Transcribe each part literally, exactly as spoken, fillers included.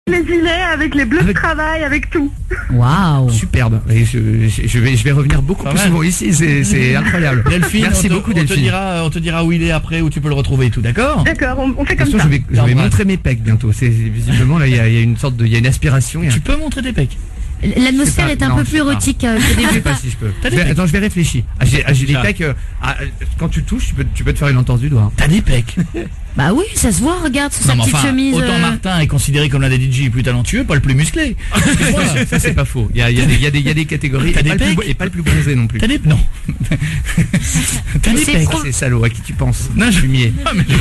Les gilets, avec les bleus de travail, avec tout. Waouh. Superbe. Et je, je, je, vais, je vais revenir beaucoup plus souvent ici, c'est incroyable. Delphine, merci on te, beaucoup on Delphine. Te dira, on te dira où il est après, où tu peux le retrouver et tout, d'accord? D'accord, on, on fait comme façon, ça. Je vais, je vais montrer mes pecs bientôt. C'est visiblement là, il y, y a une sorte de, il y a une aspiration. Tu peux montrer tes pecs? L'atmosphère est un non, peu plus érotique euh, qu'au Je sais début. pas si je peux. Je vais, attends, je vais réfléchir. Ah, j'ai ah, des pecs. Euh, ah, quand tu touches, tu peux, tu peux te faire une entorse du doigt. T'as des pecs? Bah oui, ça se voit, regarde sur non, sa petite enfin, chemise. Autant euh... Martin est considéré comme l'un des D J les plus talentueux, pas le plus musclé. Ça c'est pas faux. Il y a, il y a des, il y a des, il y a des catégories. T'as des et, pas pecs plus, et pas le plus bronzé non plus. T'as des non. T'as des pecs. C'est salaud. À qui tu penses? Non, je suis mié. Ah, mais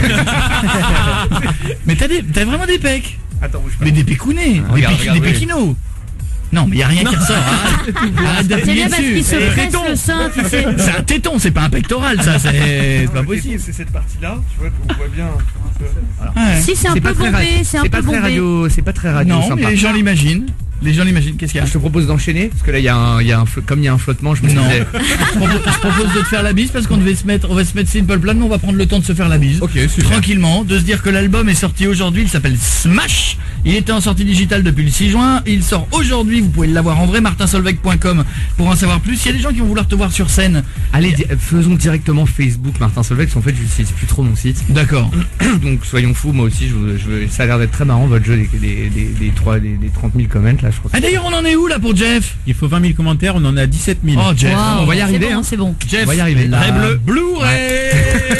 mais t'as des, t'as vraiment des pecs. Attends, je mais des pécounets, ah, des, regarde, péki, regarde, des oui. pékinos. Non, mais y a rien qui ressort. Hein. Arrête de C'est plier bien parce dessus. qu'il se C'est presse téton. le sein, tu sais. C'est un téton, c'est pas un pectoral, ça. C'est pas possible. C'est cette partie-là, tu vois, qu'on voit bien. Ouais. Si c'est un C'est peu pas très bombé, radio. c'est un C'est peu pas très bombé. radio. C'est pas très radio. Non, sympa. mais les gens l'imaginent. Les gens l'imaginent. Qu'est-ce qu'il y a? Je te propose d'enchaîner parce que là il y a un, il y a un, comme il y a un flottement, je me Non. disais. je, propose, je propose de te faire la bise parce qu'on devait se mettre, on va se mettre Simple Plan, mais on va prendre le temps de se faire la bise. Ok, super. Tranquillement, de se dire que l'album est sorti aujourd'hui, il s'appelle Smash. Il était en sortie digitale depuis le six juin. Il sort aujourd'hui, vous pouvez l'avoir en vrai, martin solveig point com pour en savoir plus. Il y a des gens qui vont vouloir te voir sur scène. Allez, di- faisons directement Facebook Martin Solveig, parce qu'en fait j'utilise plus trop mon site. D'accord. Donc soyons fous, moi aussi, je, veux- je, veux- ça a l'air d'être très marrant votre jeu des, des, des, des, trois- des, des trente mille comments là, je crois. Ah d'ailleurs, on en est où là pour Jeff? Il faut vingt mille commentaires, on en a dix-sept mille. Oh Jeff, Wow, on va y arriver, C'est bon, hein. c'est bon. Jeff, On va y arriver. La raie La- bleue, Blu-ray.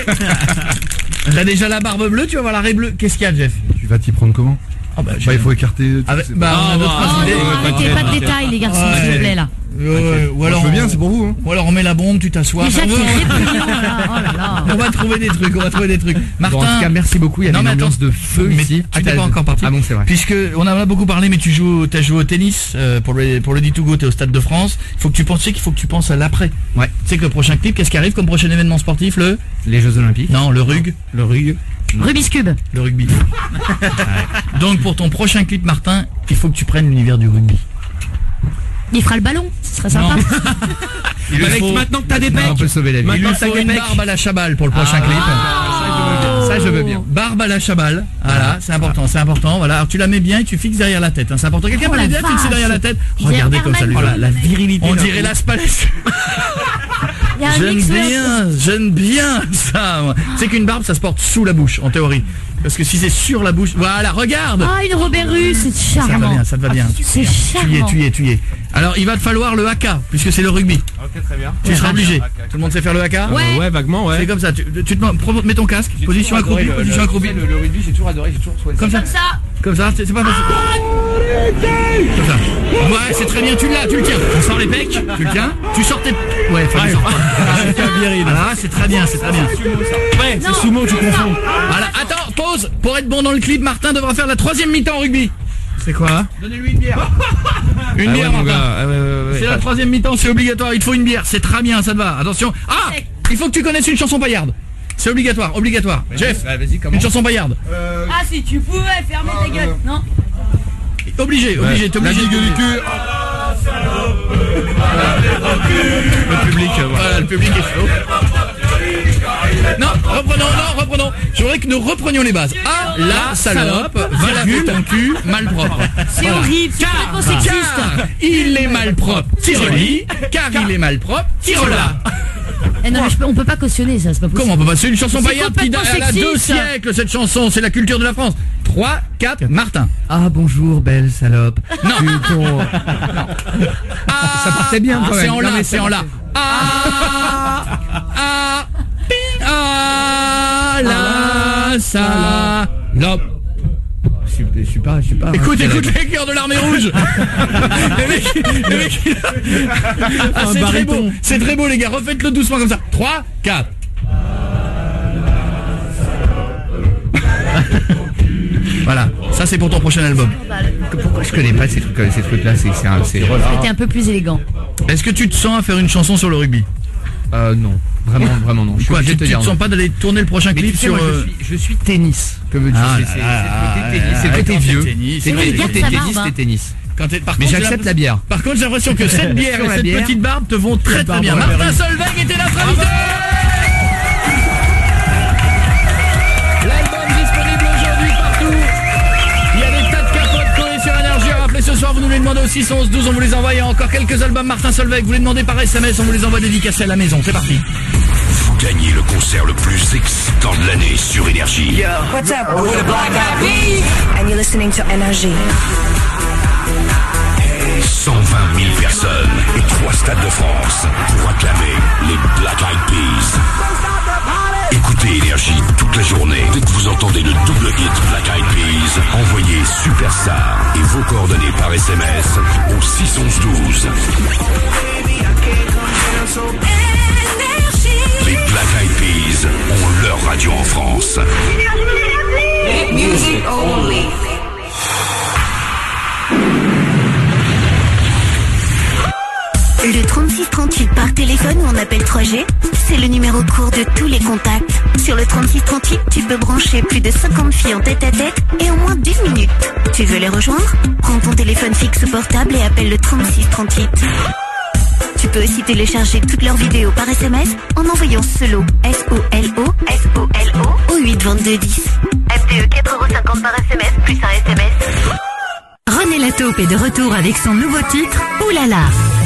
T'as déjà la barbe bleue, tu vas voir la raie bleue. Qu'est-ce qu'il y a, Jeff? Tu vas t'y prendre comment? Ah bah, Bah, il faut écarter. Avec- c'est bah, pas- on a deux, trois Oh idées. non, arrêtez, pas de détails les garçons, Ouais. s'il vous plaît là. Ouais, ouais, ou Moi, alors je veux bien, on- c'est pour vous. Hein. Ou alors on met la bombe, tu t'assois. Déjà Enfin, qui on, est répugnant là, oh là là. on va trouver des trucs, on va trouver des trucs. Martin, Bon, en tout cas, merci beaucoup. Il y a Non, une mais ambiance attends, de feu mais ici. tu n'es t'as- pas encore parti. Ah bon, c'est vrai. Puisque on en a beaucoup parlé, mais tu joues, t'as joué au tennis euh, pour le pour le D deux Go, t'es au Stade de France. Il faut que tu penses, tu sais qu'il faut que tu penses à l'après. Ouais. Tu sais que le prochain clip, qu'est-ce qui arrive comme prochain événement sportif? Le Les Jeux Olympiques. non, le rug, Le rug. Rubik's Cube. le rugby. Ouais. Donc pour ton prochain clip, Martin, il faut que tu prennes l'univers du rugby. Il fera le ballon, ce serait sympa. Non. Il lui Avec faut- maintenant que t'as des pecs. On peut sauver la vie. Il lui Maintenant faut que t'as une des pecs. barbe à la Chabal pour le prochain Ah, clip. ça, je veux bien. Ça, je veux bien. Barbe à la Chabal, voilà, c'est important, c'est important, voilà. Alors tu la mets bien et tu fixes derrière la tête, hein, c'est important. Quelqu'un Oh peut la la bien fixer vache. derrière la tête. J'ai Regardez un comme ça, lui. Herman. Oh la, la virilité. On là. dirait Las Palais. Il y a un J'aime mix de- bien, j'aime bien ça. moi. C'est qu'une barbe, ça se porte sous la bouche, en théorie. Parce que si c'est sur la bouche, voilà, regarde. Ah, une Robert Russe, c'est Ça te va charmant. bien, ça te va bien. C'est Tu y es, charmant. tu y es, tu y es. Alors il va te falloir le haka, puisque c'est le rugby. Ok, très bien. Tu seras obligé. Tout le monde sait faire le haka? Ouais. Ouais, vaguement, C'est ouais. comme ça, tu, tu te mets, pro- mets ton casque, position accroupie, position accroupie. Le, le rugby, j'ai toujours adoré, j'ai toujours trouvé ça. Comme ça, Comme ça. comme ça, c'est c'est pas facile. Comme ça. Ouais, c'est très bien, tu l'as, tu le tiens. On sort les pecs, tu le tiens, tu sors tes... Ouais, enfin, tu sors pas. Voilà, c'est très bien, c'est très bien. Ouais, c'est sumo, tu confonds. Voilà, attends, pause. Pour être bon dans le clip, Martin devra faire la troisième mi-temps en rugby. C'est quoi? Donnez-lui une bière. Une bière, Martin. C'est la troisième mi-temps, c'est obligatoire, il te faut une bière, c'est très bien, ça te va. Attention. Ah, il faut que tu connaisses une chanson paillarde. C'est obligatoire, obligatoire. Jeff, Vas-y, comment? une chanson paillarde. Ah, si tu pouvais fermer ta gueule. Non. Obligé, obligé, t'es obligé. La digue du cul. Le public, euh, voilà, le public est chaud. Non, reprenons, non, reprenons. Je voudrais que nous reprenions les bases. Ah, la salope, virgule, ton cul, malpropre. C'est Voilà. horrible, c'est Car, complètement sexiste. car il est malpropre, tire-lui. Car il est malpropre, tire-la. Eh non, mais je peux- on peut pas cautionner ça, c'est pas possible. Comment on peut passer une chanson C'est paillarde qui date complètement elle a deux sexiste. siècles, cette chanson, c'est la culture de la France. trois, quatre, Martin. Ah bonjour, belle salope. Non. Tu ton- Ah, Ça partait bien, quand C'est même. en Non, là, mais c'est ça en là. Ah, ah, ping, ah, la, salope. Je suis- je suis pas, je suis pas. Écoute, écoute les cœurs de l'armée rouge. Les mecs, les mecs. Ah, c'est très beau, c'est très beau les gars, refaites-le doucement comme ça. trois, quatre. Voilà, ça c'est pour ton prochain album. Pourquoi je connais pas ces trucs, ces trucs là, c'est, c'est, un- c'est. T'es un peu plus élégant. Est-ce que tu te sens à faire une chanson sur le rugby? Euh, non, vraiment, vraiment non. Je suis Quoi, obligé tu, de te tu dire te non. sens pas d'aller tourner le prochain Mais clip tu sais, sur... moi, euh, je suis, je suis tennis. Que veux-tu Ah c'est, là c'est, là c'est le côté là tennis, c'est là, le côté quand vieux. c'est tennis, C'est le oui, côté il garde sa tennis, barbe, hein. c'est tennis. Quand t'es- par Mais contre, j'ai j'accepte l'impression- la bière. Par contre, j'ai l'impression que cette bière Sur et la cette bière. petite barbe te vont très très bien. barbe, Martin Solveig était notre invité. L'album disponible aujourd'hui partout. Il y a des tas de capotes au six onze douze, on vous les envoie. Il y a encore quelques albums Martin Solveig. Vous les demandez par S M S, on vous les envoie dédicacés à la maison. C'est parti. Vous gagnez le concert le plus excitant de l'année sur Énergie. Yo, what's up? We're the Black Eyed Peas, and you're listening to Énergie. cent vingt mille personnes et trois stades de France pour acclamer les Black Eyed Peas. Écoutez Énergie toute la journée. Dès que vous entendez le double hit Black Eyed Peas, envoyez Superstar et vos coordonnées par S M S au six onze douze. Les Black Eyed Peas ont leur radio en France. Music only. Le trente-six trente-huit par téléphone ou en appel trois G, c'est le numéro court de tous les contacts. Sur le trente-six trente-huit, tu peux brancher plus de cinquante filles en tête à tête et en moins d'une minute. Tu veux les rejoindre? Prends ton téléphone fixe ou portable et appelle le trente-six trente-huit. Tu peux aussi télécharger toutes leurs vidéos par S M S en envoyant SOLO, S O L O, S O L O, au huit vingt-deux dix. F T E quatre euros cinquante par S M S, plus un S M S. René Lataupe est de retour avec son nouveau titre, Oulala.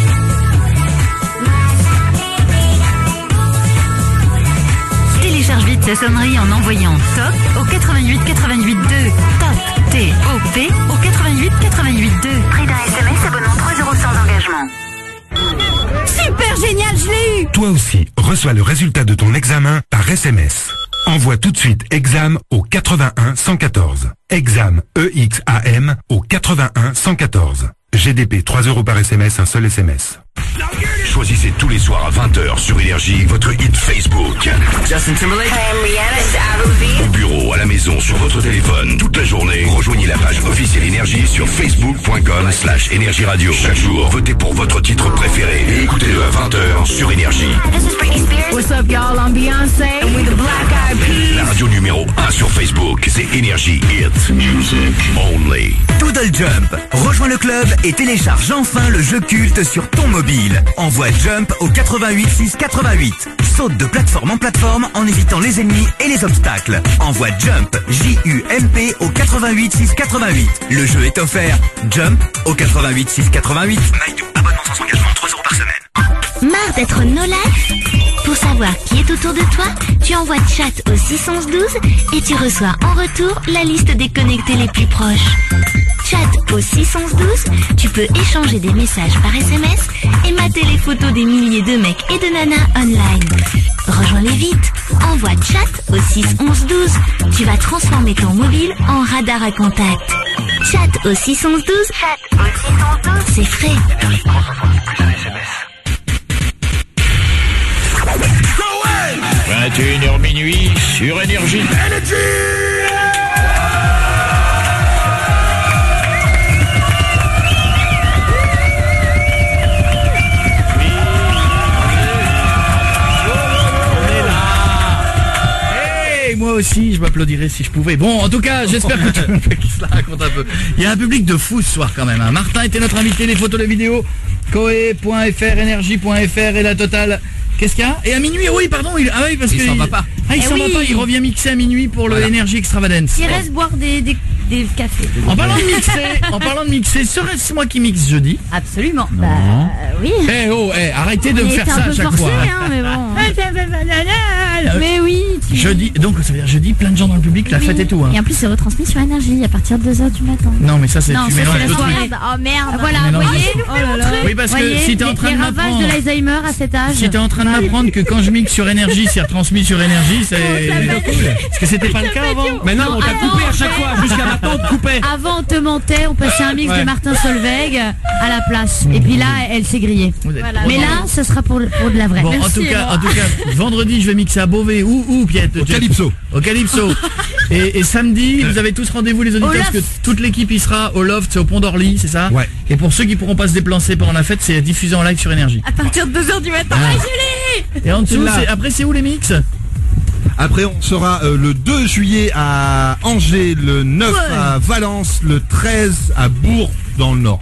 Télécharge vite sa sonnerie en envoyant TOP au quatre-vingt-huit quatre-vingt-huit deux. TOP, T O P au quatre-vingt-huit quatre-vingt-huit deux. Prix d'un S M S, abonnement trois euros sans engagement. Super génial, je l'ai eu. Toi aussi, reçois le résultat de ton examen par S M S. Envoie tout de suite exam au quatre-vingt-un cent quatorze. Exam, E X A M, au quatre-vingt-un cent quatorze. G D P trois euros par S M S, un seul S M S. Choisissez tous les soirs à vingt heures sur Énergie votre hit Facebook. Justin Timberlake. I'm Rihanna. Au bureau, à la maison, sur votre téléphone, toute la journée. Rejoignez la page officielle Énergie sur facebook.com slash Énergie Radio. Chaque jour, votez pour votre titre préféré et écoutez-le à vingt heures sur Énergie. What's up, y'all? I'm Beyoncé. And we the Black Eyed Peas. La radio numéro un sur Facebook, c'est Énergie Hit Music Only. Doodle Jump. Rejoins le club et télécharge enfin le jeu culte sur ton mobile. Envoie Jump au quatre-vingt-huit six quatre-vingt-huit. Saute de plateforme en plateforme en évitant les ennemis et les obstacles. Envoie Jump, J U M P au quatre-vingt-huit six quatre-vingt-huit. Le jeu est offert. Jump au quatre-vingt-huit six quatre-vingt-huit. Maïdou, abonnement sans engagement, trois euros par semaine. Marre d'être no life? Pour savoir qui est autour de toi, tu envoies chat au six onze douze et tu reçois en retour la liste des connectés les plus proches. Chat au six onze douze, tu peux échanger des messages par S M S et mater les photos des milliers de mecs et de nanas online. Rejoins-les vite, envoie chat au six onze douze, tu vas transformer ton mobile en radar à contact. Chat au six onze douze, chat au six onze douze, c'est frais. vingt et une heures minuit sur Énergie. Moi aussi, je m'applaudirais si je pouvais. Bon, en tout cas, j'espère que tout le monde se la raconte un peu. Il y a un public de fou ce soir quand même. Hein. Martin était notre invité, les photos, les vidéos. Coé point F R, énergie point F R et la totale. Qu'est-ce qu'il y a? Et à minuit, oui, pardon. Il... Ah oui, parce il que s'en il... va pas. Ah, il eh s'en oui. va pas. Il revient mixer à minuit pour le voilà. Énergie Extravagance. Il reste boire des, des, des cafés. En parlant de mixer, en parlant de mixer, serait-ce moi qui mixe jeudi? Absolument. Non. Bah oui. Eh oh, eh, arrêtez de On me faire était ça un à peu chaque forcé, fois. hein, mais bon. Mais oui. Tu... Jeudi, donc ça veut dire jeudi, plein de gens dans le public, la oui. fête et tout. Hein. Et en plus c'est retransmis sur Énergie à partir de deux heures du matin. Non mais ça c'est non, tu ça, mélanges c'est le la truc. soirée. Oh merde. Voilà, Mais non, voyez. mais- Oh là là. Oui parce Voyez, que si t'es en train les de ravages m'apprendre, de l'Alzheimer à cet âge. si t'es en train de m'apprendre que quand je mixe sur Énergie, c'est retransmis sur Énergie, c'est parce que c'était pas le cas avant. Mais non, Non, on t'a avant- coupé à chaque fois. Jusqu'à maintenant, on te coupait. Avant on te mentait, on passait un mix Ouais. de Martin Solveig à la place. Et puis là, elle s'est grillée. Vous êtes Voilà. trop Mais drôle. là, ce sera pour, le- pour de la vraie. Bon, en Merci, tout cas, Laura. en tout cas, vendredi, je vais mixer à Beauvais. Où, où, Piette? Au Calypso. Au Calypso. Et, et samedi, vous avez tous rendez-vous les auditeurs Au parce que Loft. toute l'équipe y sera au Loft, c'est au Pont d'Orly, c'est ça? Ouais. Et pour ceux qui pourront pas se déplacer pendant la fête, c'est diffusé en live sur Énergie. À partir de deux heures du matin. Ah. Ah, je l'ai. Et en dessous, Là. c'est- après c'est où les mix? Après, on sera euh, le deux juillet à Angers, le neuf Ouais. à Valence, le treize à Bourg dans le Nord.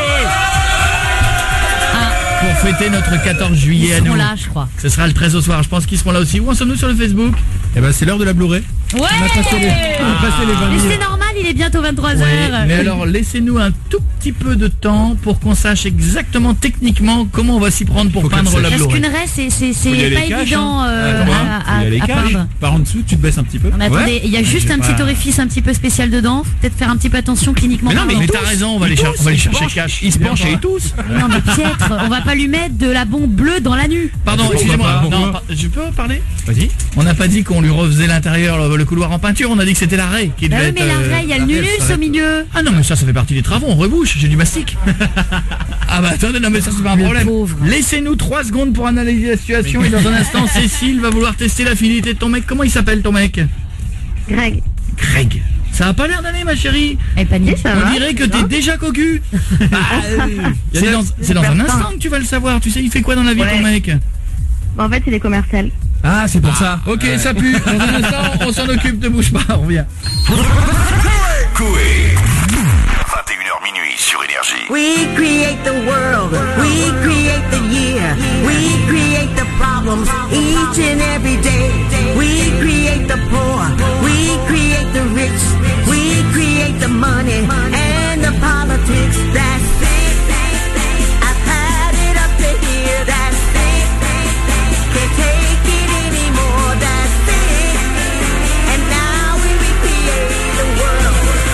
Pour fêter notre quatorze juillet à Ils seront nous. là, je crois. Ce sera le treize au soir, je pense qu'ils seront là aussi. Où en sommes-nous sur le Facebook? Et ben c'est l'heure de la Blu-ray. Ouais. On a passé les, on a passé les vingt Mais minutes. c'est normal, il est bientôt vingt-trois Ouais, heures. mais alors laissez-nous un tout petit peu de temps pour qu'on sache exactement techniquement comment on va s'y prendre pour peindre la Parce Blu-ray. qu'une raie, c'est c'est c'est Faut y aller pas cash, évident hein. euh, Attends, à, il y a les à, à caches. peindre. Par en dessous, tu te baisses un petit peu. Mais attendez, il y a juste j'ai un pas- petit orifice un petit peu spécial dedans. Faut peut-être faire un petit peu attention cliniquement. Mais non, mais, parlant. mais t'as raison, on va les, cher- on va les chercher cash. Ils se penchent et ils toussent. Mais non, mais piètre, on va pas lui mettre de la bombe bleue dans la nuque. Pardon, Pourquoi excusez-moi. pas, pourquoi Non, par- je peux parler? Vas-y. On n'a pas dit qu'on lui refaisait l'intérieur, le, le couloir en peinture. On a dit que c'était la raie qui Bah devait oui, mais être, la euh, raie, il y a le la raie, nunus ça va au être- milieu. Ah non, mais ça, ça fait partie des travaux. On rebouche. J'ai du mastic. Ah bah attendez, non mais ça c'est pas un Le problème. pauvre. Laissez-nous trois secondes pour analyser la situation et dans un instant, Cécile va vouloir tester la fidélité de ton mec. Comment il s'appelle ton mec? Greg. Greg. Ça a pas l'air d'aller, ma chérie. Elle panique. Ça On va, dirait que ça t'es va. déjà cocu. C'est dans, c'est dans un instant que tu vas le savoir. Tu sais, il fait quoi dans la vie Ouais. ton mec? Bon, en fait, il est commercial. Ah, c'est pour ça. Ok, ça pue. Dans un instant, on s'en occupe, ne bouge pas, on revient. Coé. vingt et une heures minuit sur Énergie. We create the world, we create the year, we create the problems each and every day. We create the poor, we create the rich, we create the money and the politics. That's it. I've had it up to here. That's it. Can't take it anymore. That's it. And now we recreate the world.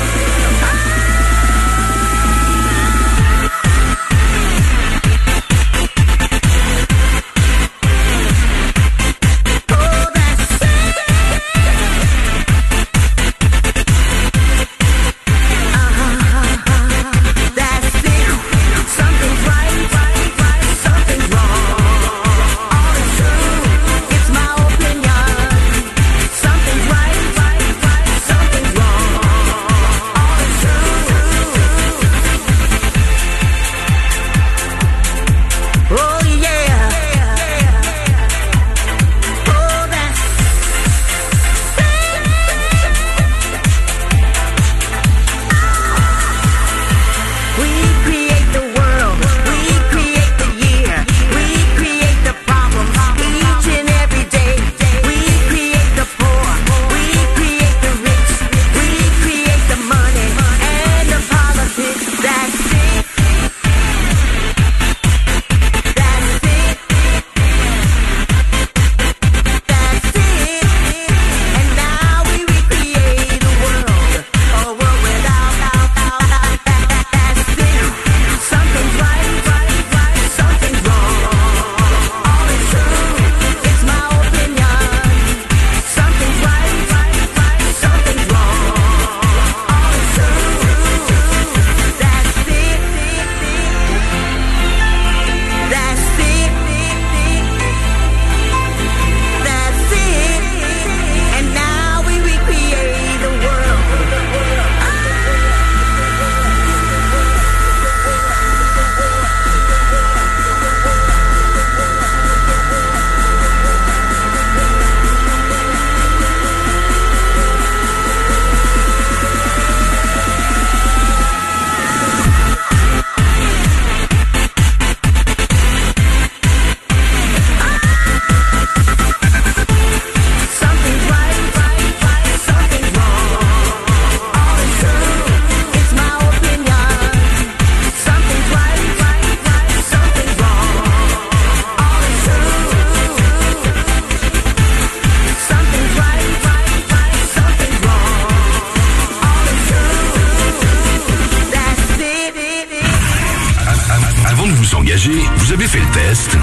Vous avez fait le test?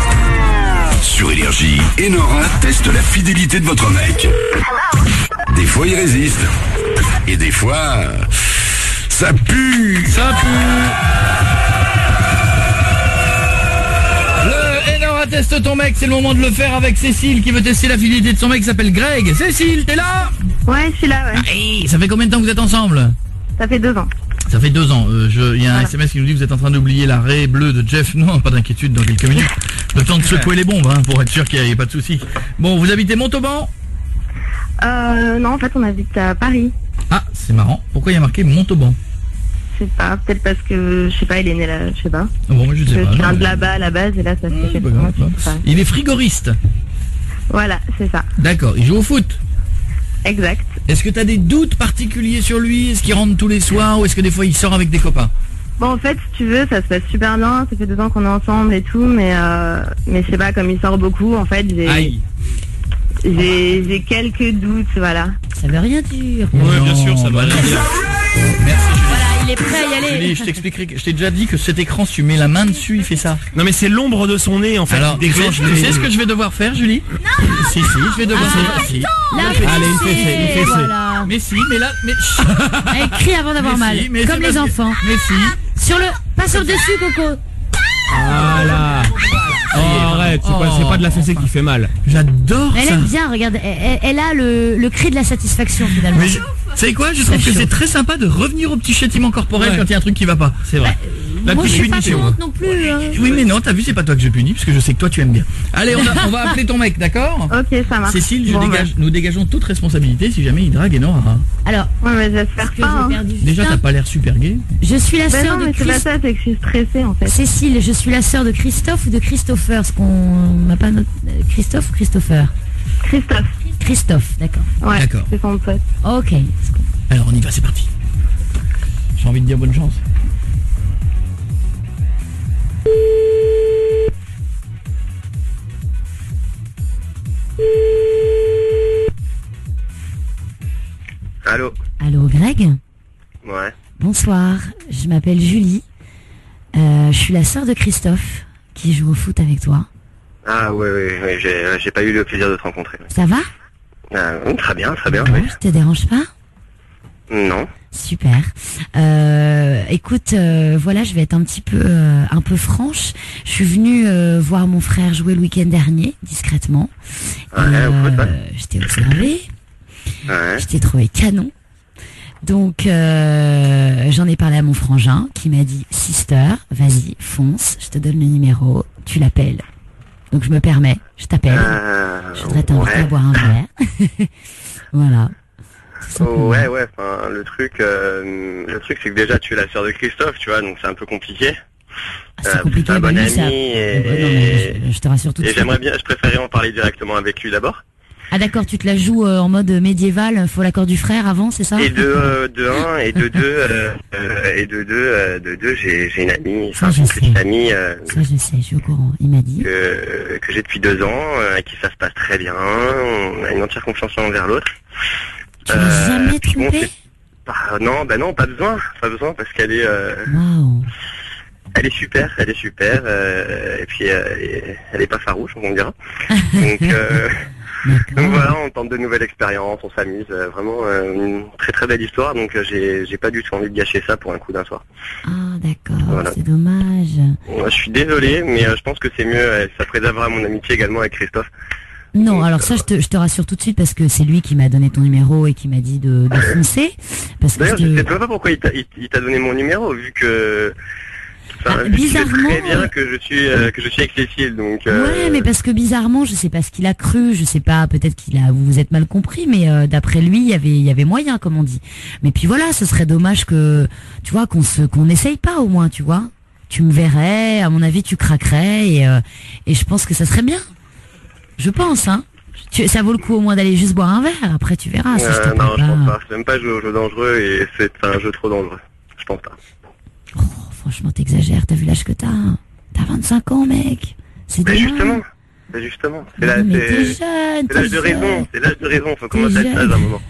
Sur Énergie, Enora teste la fidélité de votre mec. Des fois, il résiste. Et des fois, ça pue. Ça pue. Le Enora teste ton mec, c'est le moment de le faire avec Cécile qui veut tester la fidélité de son mec qui s'appelle Greg. Cécile, t'es là? Ouais, je suis là, ouais. Ah, hey, ça fait combien de temps que vous êtes ensemble? Ça fait deux ans. Ça fait deux ans. Euh, je, il y a un Voilà. S M S qui nous dit que vous êtes en train d'oublier la raie bleue de Jeff. Non, pas d'inquiétude, dans quelques minutes. Le temps de secouer les bombes, hein, pour être sûr qu'il n'y ait pas de soucis. Bon, vous habitez Montauban? Euh, non, en fait, on habite à Paris. Ah, c'est marrant. Pourquoi il y a marqué Montauban? Je sais pas, peut-être parce que, je sais pas, il est né là, je sais pas. Bon, moi je sais Je pas. viens non, de mais- là-bas à la base et là, ça se fait pas pour moi, grave, pas je sais pas. Il est frigoriste. Voilà, c'est ça. D'accord, il joue au foot. Exact. Est-ce que tu as des doutes particuliers sur lui? Est-ce qu'il rentre tous les soirs ou est-ce que des fois il sort avec des copains? Bon, en fait, si tu veux, ça se passe super bien. Ça fait deux ans qu'on est ensemble et tout, mais euh, mais je sais pas, comme il sort beaucoup, en fait, j'ai j'ai j'ai quelques doutes, voilà. Ça veut rien dire. Oui, bien sûr, ça doit rien dire. Merci. Voilà, il est prêt à y aller. Julie, je t'expliquerai, je t'ai déjà dit que cet écran, si tu mets la main dessus, il fait ça. Non mais c'est l'ombre de son nez en fait. Alors, il déclenche tu sais ce que je vais devoir faire, Julie? Non. Si, si, je vais devoir Ah, faire. Si. La Allez, une fessée, fessée, une fessée. voilà. Mais si, mais là, mais. Elle crie avant d'avoir Mais mal, si, mais comme c'est les parce que- enfants. Mais si. Sur le, pas sur le dessus, Coco. Voilà. Oh, arrête, c'est pas, c'est pas de la fessée qui fait mal. J'adore Elle ça. aime bien, regarde, elle, elle- elle a le, le cri de la satisfaction finalement. Mais, vous savez quoi? Je trouve que c'est très sympa de revenir au petit châtiment corporel Ouais. quand il y a un truc qui va pas. C'est vrai. La Moi je petite suis pas punition. contente non plus. hein. Oui, mais non, t'as vu, c'est pas toi que je punis, parce que je sais que toi tu aimes bien. Allez, on, a- on va appeler ton mec, d'accord? Ok, ça marche. Cécile, je Bon, dégage, nous dégageons toute responsabilité si jamais il drague Enora. Alors, Ouais, mais j'espère que pas. j'ai Hein. perdu Déjà, Justin. t'as pas l'air super gay. Je suis la Ben sœur non, de mais c'est pas Christophe. ça, c'est que je suis stressée en fait. Cécile, je suis la sœur de Christophe ou de Christopher, ce qu'on m'a pas noté. Christophe ou Christopher? Christophe. Christophe, d'accord. Ouais, D'accord. c'est son pote. Ok. Alors on y va, c'est parti. J'ai envie de dire bonne chance. Allô. Allô, Greg? Ouais. Bonsoir, je m'appelle Julie. Euh, je suis la sœur de Christophe qui joue au foot avec toi. Ah ouais, ouais, ouais, j'ai, j'ai pas eu le plaisir de te rencontrer. Ça va? Ah, très bien, très bien. Bon, Oui. je te dérange pas? Non. Super. Euh, écoute, euh, voilà, je vais être un petit peu, euh, un peu franche. Je suis venue euh, voir mon frère jouer le week-end dernier, discrètement. Ouais, Et, au foot, euh, ouais. je t'ai observé. Ouais. Je t'ai trouvé canon. Donc euh, j'en ai parlé à mon frangin qui m'a dit sister, vas-y, fonce, je te donne le numéro, tu l'appelles. Donc je me permets, je t'appelle. Euh, Je voudrais t'inviter ouais. à boire un verre. Voilà. Oh, ouais, ouais. Enfin, le truc, euh, le truc, c'est que déjà tu es la sœur de Christophe, tu vois, donc c'est un peu compliqué. Ah, c'est Euh, compliqué, c'est un bah bon lui, ami ça- et, Euh, non, mais je, je te rassure tout de et suite. j'aimerais bien, je préférais en parler directement avec lui d'abord. Ah d'accord, tu te la joues euh, en mode médiéval, faut l'accord du frère avant, c'est ça? Et de, euh, de un, et de deux, euh, euh, et de deux, euh, de deux, j'ai, j'ai une amie, enfin, je une sais. petite amie, euh, Ça je sais, je suis au courant, il m'a dit. que, que j'ai depuis deux ans, euh, avec qui ça se passe très bien, on a une entière confiance l'un envers l'autre. Tu l'as jamais puis bon, trompé? c'est pas- non, bah non, pas besoin, pas besoin, parce qu'elle est, euh, Waouh. elle est super, elle est super, euh, et puis euh, elle, est, elle est pas farouche, on dira. Donc, euh, donc voilà, on tente de nouvelles expériences, on s'amuse, euh, vraiment euh, une très très belle histoire, donc euh, j'ai, j'ai pas du tout envie de gâcher ça pour un coup d'un soir. Ah d'accord, Voilà. c'est dommage. Moi, je suis désolé, mais euh, je pense que c'est mieux, euh, ça préservera mon amitié également avec Christophe. Non, alors ça je te, je te rassure tout de suite parce que c'est lui qui m'a donné ton numéro et qui m'a dit de, de foncer. Parce que D'ailleurs, je je te- sais pas pourquoi il t'a, il, il t'a donné mon numéro, vu que... Enfin, Ah, vu qu'il sait bizarrement, très bien euh, que je suis euh, que je suis avec Cécile, donc... euh, Ouais, mais parce que bizarrement, je sais pas ce qu'il a cru, je sais pas, peut-être qu'il a, vous vous êtes mal compris, mais euh, d'après lui, il y avait, il y avait moyen, comme on dit. Mais puis voilà, ce serait dommage que, tu vois, qu'on se, qu'on n'essaye pas au moins, tu vois. Tu me verrais, à mon avis, tu craquerais et, euh, et je pense que ça serait bien. Je pense, hein. Tu, ça vaut le coup au moins d'aller juste boire un verre. Après, tu verras. Si je euh, te non, parle je pense pas. pas. J'aime pas jouer aux jeux dangereux et c'est un jeu trop dangereux. Je pense pas. Oh, franchement, t'exagères. T'as vu l'âge que t'as? T'as vingt-cinq ans, mec. C'est Mais dommage. justement, mais justement, c'est Mais la- non, mais c'est- t'es jeune, c'est t'es l'âge de jeune. raison, c'est l'âge de raison, faut T'es commencer à être sage jeune. à un moment.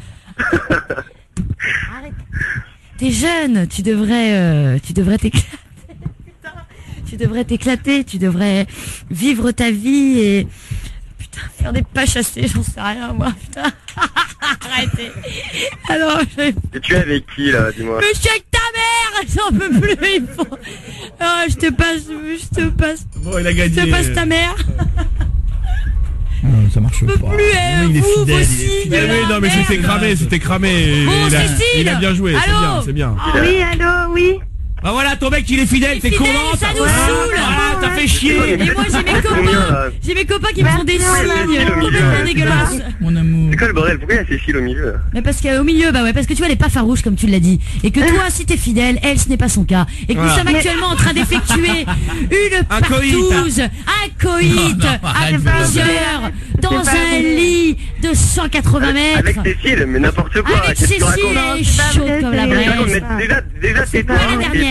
T'es jeune, tu devrais, euh, tu devrais t'éclater. Putain, tu devrais t'éclater, tu devrais vivre ta vie et putain faire des pas chassés, j'en sais rien moi. Putain, arrêtez. Alors, je... Et tu es avec qui là, dis-moi? mais je suis avec ta mère, j'en peux plus. Il faut... Ah, je te passe, je te passe. Bon, il a gagné. Je te passe ta mère. Non, ça marche pas. Plus, euh, il est vous, fidèle, vos il est signes, Mais là, oui, non, mais merde. c'était cramé, c'était cramé. Bon, il, a, Cécile. il a bien joué, c'est Allô. bien, c'est bien. Oui, allô, oui. Bah voilà, ton mec il est fidèle, t'es Fidèle, contente. ça nous Voilà, saoule. voilà, t'as fait chier. Et moi j'ai mes Combien, là copains, j'ai mes copains qui me font des Cécile au signes milieu, complètement ouais, dégueulasses. Mon amour. C'est quoi le bordel? Pourquoi il y a Cécile au milieu là? Mais parce qu'au milieu, bah ouais, parce que tu vois, elle est pas farouche comme tu l'as dit, et que toi, si t'es fidèle, elle, ce n'est pas son cas, et que Voilà. nous sommes actuellement en train d'effectuer une Un coït. partouze, un coït, Non, non, à arrête, plusieurs, dans C'est pas un vrai. lit de cent quatre-vingts Avec mètres. Cécile, mais n'importe quoi. Avec qu'est-ce que tu Cécile, racontes? elle est c'est pas chaude vrai, comme la c'est- Mais braise. déjà, déjà c'est pas toi, la et dernière.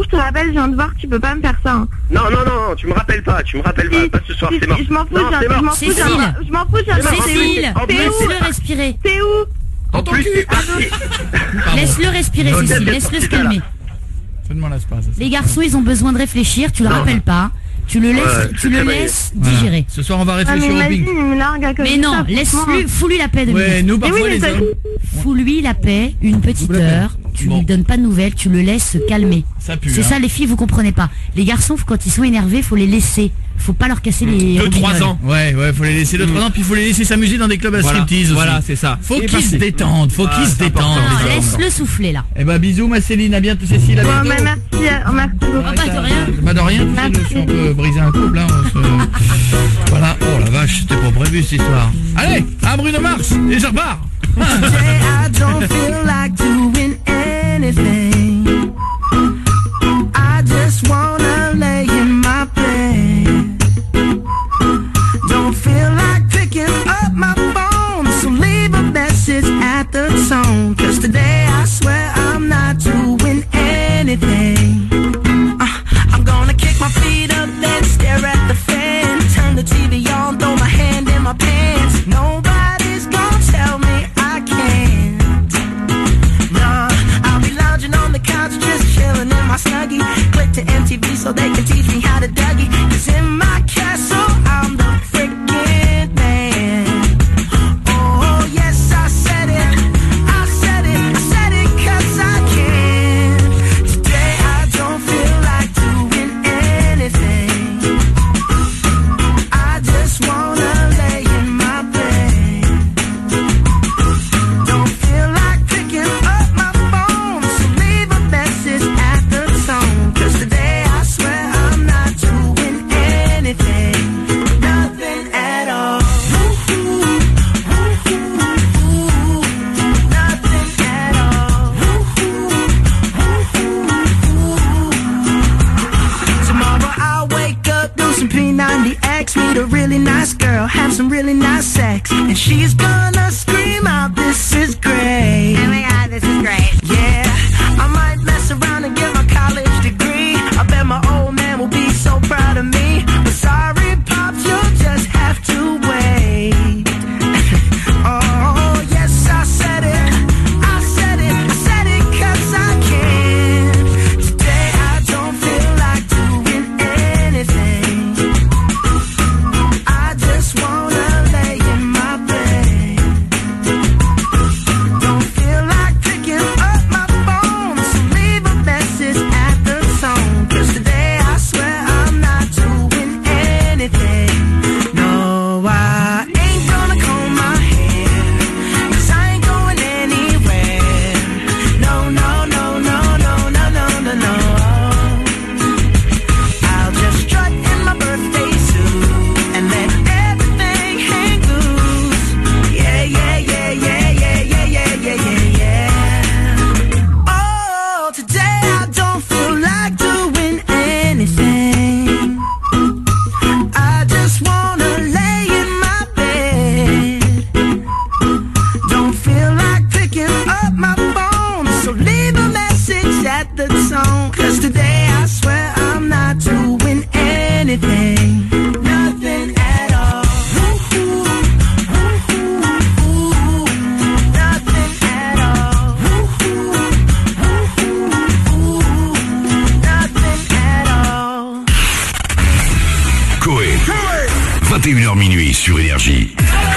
fous, je te rappelle, je viens de voir que tu peux pas me faire ça. Hein. Non, non, non, non, tu me rappelles pas, tu me rappelles Si, pas, pas ce soir, si, c'est mort. si, Je m'en fous, Non, je c'est viens- je mort. m'en fous, je viens de voir- je m'en fous, je viens de voir- Cécile, T'es où laisse-le respirer. T'es où Dans ton plus, cul. Laisse-le respirer, Cécile, laisse-le se calmer. Fais-moi l'espace. Les garçons, ils ont besoin de réfléchir, tu le Non. rappelles pas. Tu le laisses, Ouais, tu le très laisses Voilà. digérer. Ce soir, on va Ah, réfléchir mais au imagine, ping. il me largue à cause Mais de non, ça, laisse-lui, franchement. fous-lui la paix de Ouais, nous, Mais parfois, oui, mais les ça- hommes. Fous-lui la paix, une petite Fous-lui la paix. heure, tu Bon. lui donnes pas de nouvelles, tu le laisses se calmer. Ça pue, C'est hein. ça les filles, vous comprenez pas. Les garçons, quand ils sont énervés, faut les laisser. Faut pas leur casser les deux trois roubignoles. ans. Ouais, ouais, faut les laisser deux trois ans, puis faut les laisser s'amuser dans des clubs à Voilà. striptease aussi. Voilà, c'est ça. Faut C'est qu'ils se parti. détendent, faut Ah, qu'ils se c'est détendent. important. Ah, les hommes. laisse-le souffler là. Eh ben bisous ma Céline, à bientôt Cécile, à Bon, bientôt. bah, merci, euh, merci beaucoup. Ah bah de rien. Bah de rien, tu sais, Merci. si on peut briser un couple, hein, on se- Voilà, oh la vache, c'était pas prévu cette histoire. Allez, à Bruno Mars, et je repars. Today I don't feel like doing anything. I just wanna lay in my bed. Don't feel like picking up my phone, so leave a message at the tone. Cause today I swear I'm not doing anything. Uh, I'm gonna kick my feet up, then stare at the fan. Turn the T V on, throw my hand in my pants. Nobody's gonna tell me I can't. Nah, I'll be lounging on the couch, just chilling in my Snuggie. Click to M T V so they can teach me how to Dougie. Cause in my castle, I'm the freaking man. Oh, yes, I said it. I said it. I said it cause I can. Today I don't feel like doing anything. I just wanna lay in my bed. Don't feel like picking up my phone, so leave a message at the tone. Cause today I swear I'm not doing anything. Nothing at all. Nothing at all. Tomorrow I'll wake up, do some P ninety X, meet a really nice girl, have some really nice sex, and she's gonna scream out, this is great. Oh my god, this is great. Yeah, I might mess around and get my college degree. I bet my old man will be so proud of me. But sorry, Pops, you'll just have to wait. Oh, yes, I said it. I said it. I said it cause I can. Today I don't feel like doing anything. I just wanna lay in my bed. Don't feel like picking up my phone, so leave a message at the tone. Cause today I swear I'm not doing anything. No, I ain't gonna comb my hair, cause I ain't going anywhere. No, no, no, no, no, no, no, no, no. I'll just strut in my birthday suit and let everything hang loose. Yeah, yeah, yeah, yeah, yeah, yeah, yeah, yeah, yeah, yeah. Oh, today I don't feel like doing anything. I just wanna lay in my bed. Don't feel like picking up my phone, so leave a message at the tone. Cause today I swear I'm not doing anything. Nothing at all. Nothing at all. Nothing at all. Coé. vingt et une heures minuit sur Énergie.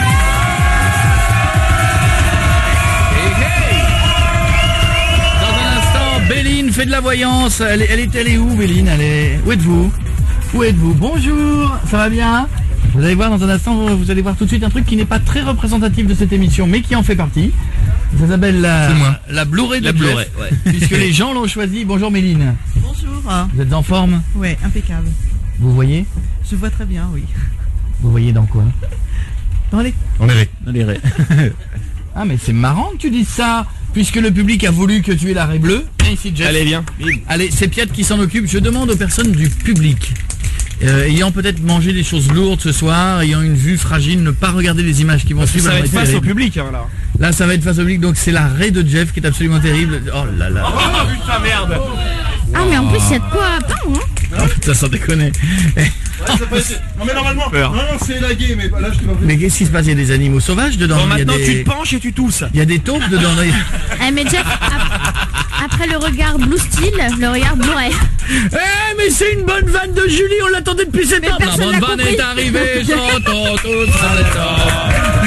Dans un instant, Béline fait de la voyance. Elle est, elle est allée où, Béline? Elle est... Où êtes-vous? Où êtes-vous? Bonjour, ça va bien? Vous allez voir dans un instant, vous, vous allez voir tout de suite un truc qui n'est pas très représentatif de cette émission, mais qui en fait partie. Ça s'appelle la, C'est moi. la Blu-ray de La Jeff, Blu-ray, ouais. puisque les gens l'ont choisi. Bonjour Méline. Bonjour. Vous êtes en forme? Ouais, impeccable. Vous voyez? Je vois très bien, oui. Vous voyez dans quoi? Dans les... On les ré. On les ré. Ah mais c'est marrant que tu dises ça, puisque le public a voulu que tu aies la raie bleue. Viens ici, Jeff. Allez, viens. Allez, c'est Piat qui s'en occupe. Je demande aux personnes du public, euh, ayant peut-être mangé des choses lourdes ce soir, ayant une vue fragile, ne pas regarder les images qui vont Parce que suivre. ça va elles être vont face au terribles. public, hein, là. Là, ça va être face au public, donc c'est la raie de Jeff qui est absolument terrible. Oh là là. Oh putain, merde. Ah mais en plus il y a de quoi attendre hein. Oh putain, sans déconner. Non mais normalement, Peur. non non c'est lagué, mais là je te l'en Mais qu'est-ce qui se passe? Il y a des animaux sauvages dedans. Bon, il y a maintenant des... tu te penches et tu tousses. Il y a des taupes dedans. Eh mais Jeff, ap- après le regard Blue Steel, le regard Blu-ray. Eh mais c'est une bonne vanne de Julie, on l'attendait depuis sept ans. La bonne vanne est arrivée, j'entends tout ça le temps.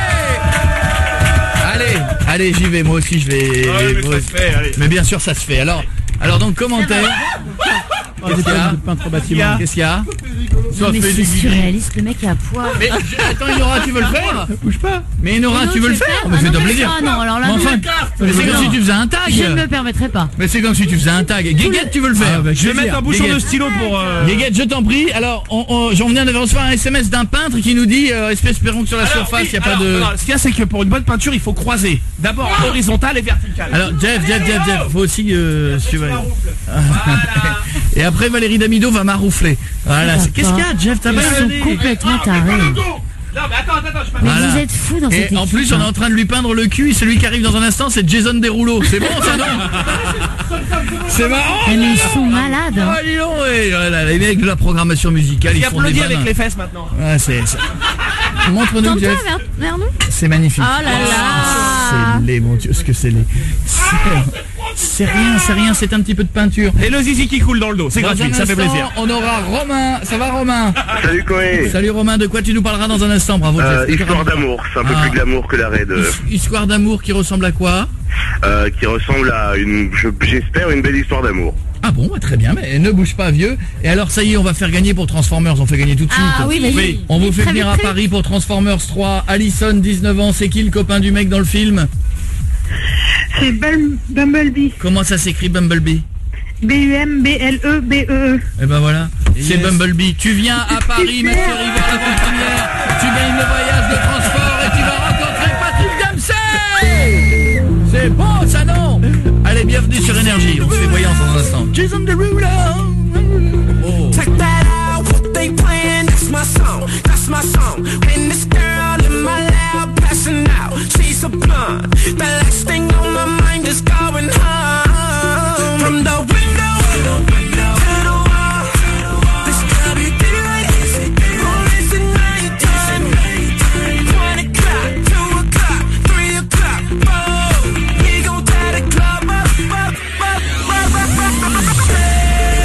Allez, allez, j'y vais, moi aussi je vais. Ouais, mais ça se fait, allez. Mais bien sûr ça se fait. Alors, alors donc commentaire. Qu'est-ce qu'il y a ? Peintre bâtiment. Qu'est-ce qu'il y a ? Non, mais c'est surréaliste, le mec est à poil. Mais attends, Inora, tu veux le faire ? Bouge pas. Mais Inora, tu veux le faire ? Mais fais-toi plaisir. Ah non, alors là, Enfin, mais c'est comme si tu faisais un tag. Je ne me permettrai pas. Mais c'est comme si tu faisais un tag. Guéguette, tu veux le faire ? Je vais mettre un bouchon de stylo pour. Guéguette, je t'en prie. Alors, on, on, j'en viens de recevoir un S M S d'un peintre qui nous dit euh, espérons que sur la alors, surface, il oui, n'y a alors, pas de. Non, ce qu'il y a, c'est que pour une bonne peinture, il faut croiser. D'abord horizontale et verticale. Alors, Jeff, Jeff, Jeff, Jeff, faut aussi euh, suivre. Et après, Valérie Damido va m'arroufler. Voilà. Qu'est-ce qu'il y a, Jeff ? T'as Ils pas sont complètement tarés. Non mais attends, attends, je Mais Voilà. vous êtes fous dans cette Et équipe. en plus, on est en train de lui peindre le cul. Et celui qui arrive dans un instant, c'est Jason Derulo. C'est bon, ça non ? C'est marrant. Mais ils sont malades. Hein. Ah, dis donc, ouais, voilà, les mecs de la programmation musicale, Il ils font des applaudit avec bonnes- les fesses maintenant. Ouais, c'est. c'est- Montre-nous, Tourne-toi Jeff. vers, vers nous. C'est magnifique. Oh là là. C'est laid, mon Dieu, ce que c'est laid. C'est- C'est rien, c'est rien, c'est un petit peu de peinture. Et le zizi qui coule dans le dos, c'est Dans gratuit, un ça fait instant, plaisir. On aura Romain. Ça va, Romain ? Salut Coé. Salut Romain, de quoi tu nous parleras dans un instant ? Bravo, Euh, Jeff. histoire d'amour, c'est un peu Ah. plus glamour que l'arrêt de. Histoire d'amour qui ressemble à quoi ? Euh, qui ressemble à une, je- j'espère, une belle histoire d'amour. Ah bon, bah, très bien, mais ne bouge pas, vieux. Et alors, ça y est, on va faire gagner pour Transformers. On fait gagner tout de suite. Ah oui, vas-y. Oui. On vous fait Très venir vite, à très Paris pour Transformers trois. Allison, dix-neuf ans. C'est qui le copain du mec dans le film ? C'est Bum- Bumblebee. Comment ça s'écrit, Bumblebee ? B U M B L E B E E. Eh ben voilà, c'est Bumblebee. Tu viens à Paris, ma chérie, voir l'avant-première. Tu gagnes le voyage de transport et tu vas rencontrer Patrick Dempsey. C'est bon, ça non ? Allez, bienvenue sur Énergie. On se fait voyance dans un instant. Jason Derulo. Oh. Check that out, what they playing, that's my song, that's my song. And this girl in my lap passing out, she's a blonde. The last thing on my mind is going home. From the window to the wall, this girl be dealing, always at night time. One o'clock, two o'clock, three o'clock, four. We gon' tie the club up, up, up, up, up, up, up.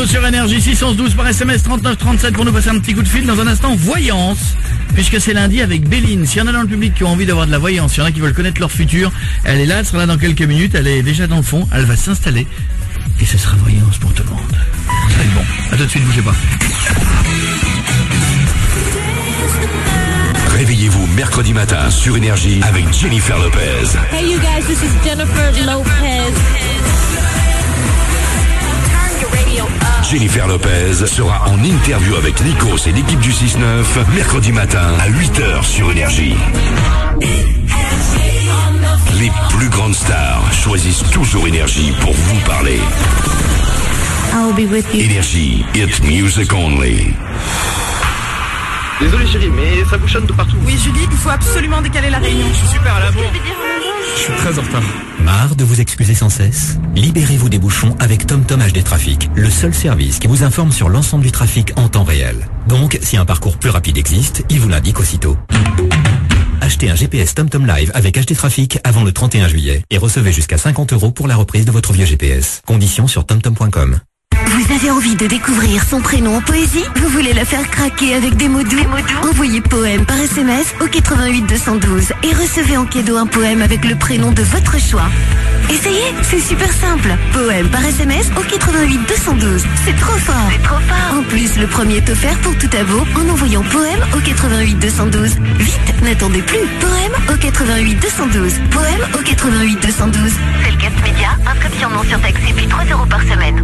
sur Énergie, six cent douze par S M S, trente-neuf trente-sept pour nous passer un petit coup de fil. Dans un instant, voyance, puisque c'est lundi avec Béline. S'il y en a dans le public qui ont envie d'avoir de la voyance, s'il y en a qui veulent connaître leur futur, elle est là, elle sera là dans quelques minutes, elle est déjà dans le fond, elle va s'installer, et ce sera voyance pour tout le monde. Ça va être bon. A tout de suite, bougez pas. Réveillez-vous mercredi matin sur Énergie avec Jennifer Lopez. Hey you guys, this is Jennifer Lopez. Jennifer Lopez sera en interview avec Nikos et l'équipe du six neuf mercredi matin à huit heures sur Énergie. Les plus grandes stars choisissent toujours Énergie pour vous parler. I'll be with you. Énergie, it's music only. Désolé chérie, mais ça bouchonne de partout. Oui Julie, il faut absolument décaler la réunion. Je suis super à la bourre. Je suis très en retard. Marre de vous excuser sans cesse? Libérez-vous des bouchons avec TomTom H D Trafic, le seul service qui vous informe sur l'ensemble du trafic en temps réel. Donc, si un parcours plus rapide existe, il vous l'indique aussitôt. Achetez un G P S TomTom Live avec H D Trafic avant le trente et un juillet et recevez jusqu'à cinquante euros pour la reprise de votre vieux G P S. Conditions sur tomtom point com. Vous avez envie de découvrir son prénom en poésie? Vous voulez la faire craquer avec des mots doux? Envoyez poème par S M S au quatre-vingt-huit deux cent douze et recevez en cadeau un poème avec le prénom de votre choix. Essayez, c'est super simple. Poème par S M S au quatre-vingt-huit deux cent douze. C'est trop fort. C'est trop fort. En plus, le premier est offert pour tout abo en envoyant poème au quatre-vingt-huit deux cent douze. Vite, n'attendez plus. Poème au quatre-vingt-huit deux cent douze. Poème au quatre-vingt-huit deux cent douze. C'est le Cap Média. Inscription non surtaxée puis trois euros par semaine.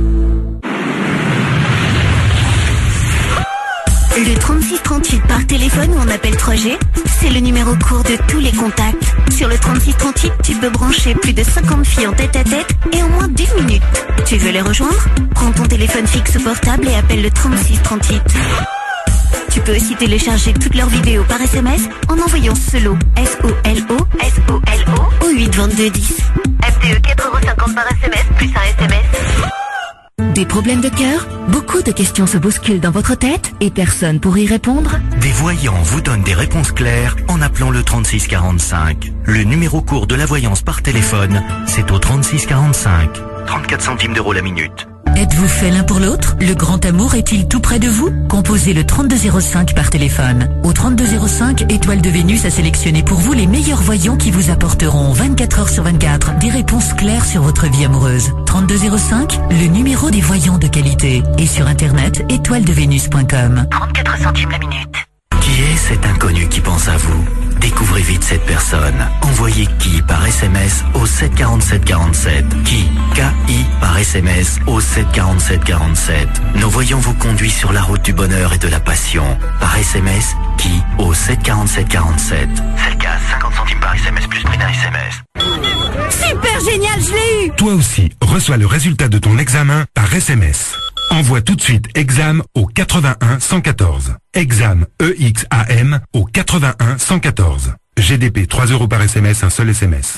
Le trente-six trente-huit par téléphone ou en appel trois G, c'est le numéro court de tous les contacts. Sur le trente-six trente-huit, tu peux brancher plus de cinquante filles en tête à tête et en moins d'une minute. Tu veux les rejoindre? Prends ton téléphone fixe ou portable et appelle le trente-six trente-huit. Tu peux aussi télécharger toutes leurs vidéos par S M S en envoyant SOLO, S O L O, S O L O, au huit vingt-deux dix. F T E quatre euros cinquante par S M S plus un S M S. Des problèmes de cœur? Beaucoup de questions se bousculent dans votre tête et personne pour y répondre? Des voyants vous donnent des réponses claires en appelant le trente-six quarante-cinq. Le numéro court de la voyance par téléphone, c'est au trente-six quarante-cinq. trente-quatre centimes d'euros la minute. Êtes-vous fait l'un pour l'autre? Le grand amour est-il tout près de vous? Composez le trente-deux zéro cinq par téléphone. Au trente-deux zéro cinq, Étoile de Vénus a sélectionné pour vous les meilleurs voyants qui vous apporteront vingt-quatre heures sur vingt-quatre des réponses claires sur votre vie amoureuse. trente-deux zéro cinq, le numéro des voyants de qualité. Et sur internet, étoile de vénus point com. trente-quatre centimes la minute. Qui est cet inconnu qui pense à vous? Découvrez vite cette personne. Envoyez qui par S M S au sept quarante-sept quarante-sept. Qui? K I par S M S au sept quarante-sept quarante-sept. Nos voyants vous conduit sur la route du bonheur et de la passion. Par S M S, qui? Au sept quarante-sept quarante-sept. C'est le cas, cinquante centimes par S M S plus prix d'un S M S. Super génial, je l'ai eu! Toi aussi, reçois le résultat de ton examen par S M S. Envoie tout de suite exam au quatre-vingt-un cent quatorze. Exam, E X A M, au quatre-vingt-un cent quatorze. G D P, trois euros par S M S, un seul S M S.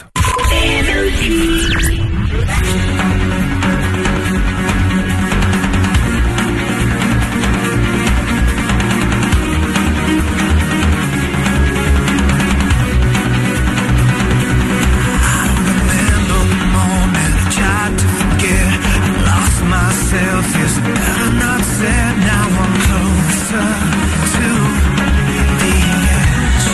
Is better not said. Now I'm closer to the edge.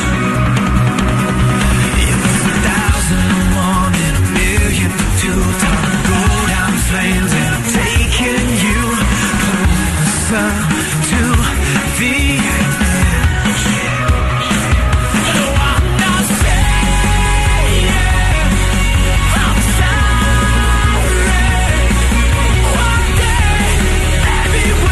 If a thousand and one in a million for two, time to go down in flames, and I'm taking you closer to the edge. No, I'm not saying I'm sorry. One day, baby,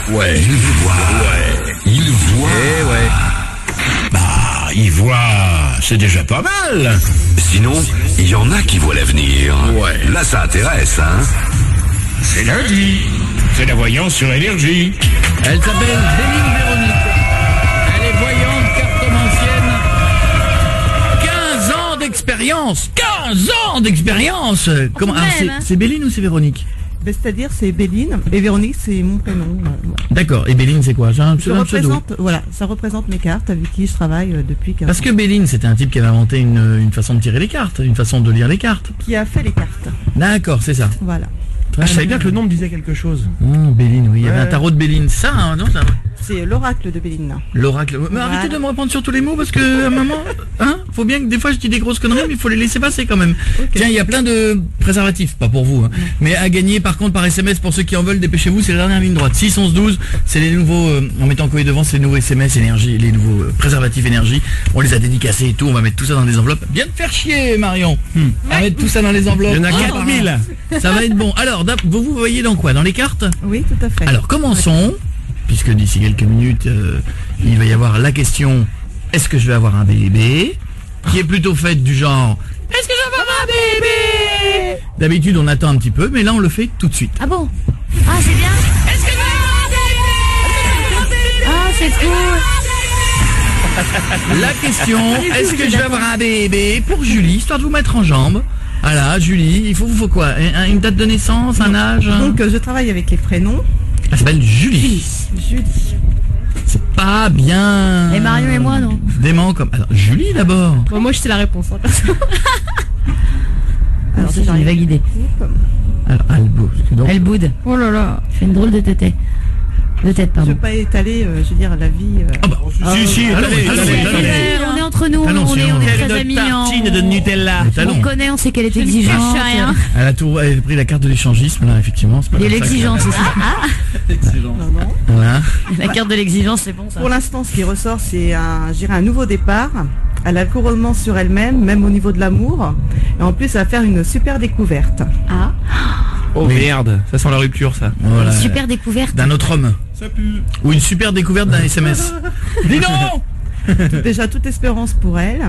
Ouais. Il voit. Ouais. Il voit. Eh ouais. Bah, il voit. C'est déjà pas mal. Sinon, il y en a qui voient l'avenir. Ouais. Là, ça intéresse, hein. C'est lundi. C'est la voyance sur énergie. Elle s'appelle Béline Véronique. Elle est voyante, cartomancienne. quinze ans d'expérience. quinze ans d'expérience. Comment alors, c'est, c'est Béline ou c'est Véronique? Ben, c'est-à-dire c'est Béline et Véronique c'est mon prénom. D'accord. Et Béline c'est quoi? J'ai un, ça, un représente, voilà, ça représente mes cartes avec qui je travaille euh, depuis quinze ans. Parce que Béline c'était un type qui avait inventé une, une façon de tirer les cartes, une façon de lire les cartes. Qui a fait les cartes. D'accord, c'est ça. Voilà. Ah, je savais bien que le nom me disait quelque chose. Mmh, Béline, oui, il y ouais. avait un tarot de Béline. Ça, hein, non ça... C'est l'oracle de Béline. L'oracle. Mais voilà. Arrêtez de me reprendre sur tous les mots parce que à un moment, hein, faut bien que des fois je dis des grosses conneries, mais il faut les laisser passer quand même. Okay. Tiens, il y a plein de préservatifs, pas pour vous, hein, mais à gagner par contre par S M S pour ceux qui en veulent. Dépêchez-vous, c'est la dernière ligne droite. six onze douze, c'est les nouveaux. Euh, en mettant courrier devant, c'est les nouveaux S M S énergie, les nouveaux euh, préservatifs énergie. On les a dédicacés et tout. On va mettre tout ça dans des enveloppes. Bien de faire chier, Marion. Hmm. On va mettre tout ça dans les enveloppes. Il y en a quatre mille. Ça va être bon. Alors, vous vous voyez dans quoi? Dans les cartes? Oui, tout à fait. Alors, commençons. Puisque d'ici quelques minutes, euh, il va y avoir la question est-ce que je vais avoir un bébé, qui est plutôt faite du genre est-ce que je vais avoir un bébé. D'habitude, on attend un petit peu, mais là, on le fait tout de suite. Ah bon? Ah, c'est bien. Est-ce que je vais avoir un bébé? Ah, c'est cool. La question est-ce que je vais avoir un bébé pour Julie, histoire de vous mettre en jambe. Voilà, Julie, il faut, vous faut quoi? Une date de naissance, un âge? Donc, euh, je travaille avec les prénoms. Elle s'appelle Julie. Julie. C'est pas bien. Et Marion et moi, non? Dément comme. Alors, Julie d'abord. Bon, moi, je sais la réponse. Hein, alors, c'est une vague idée. Alors, elle boude. Elle boude. Oh là là. Fait une drôle de tête. De tête, pardon. Je veux pas étaler, euh, je veux dire, la vie. Euh... Ah bah, ah, si, si, allez, allez, allez. On est entre nous, on est, on est très amis. Tartine de Nutella. On connaît, on sait qu'elle est exigeante. Elle a tout, elle a pris la carte de l'échangisme, là, effectivement. Et l'exigence aussi. Non, non. Voilà. La carte de l'exigence, c'est bon, ça. Pour l'instant, ce qui ressort, c'est un, je dirais, un nouveau départ. Elle a le couronnement sur elle-même, même au niveau de l'amour. Et en plus, elle va faire une super découverte. Ah. Oh oui. Merde, ça sent la rupture, ça. Voilà. Une super découverte. D'un autre homme. Ça pue. Ou une super découverte d'un S M S. Dis donc. Déjà, toute espérance pour elle.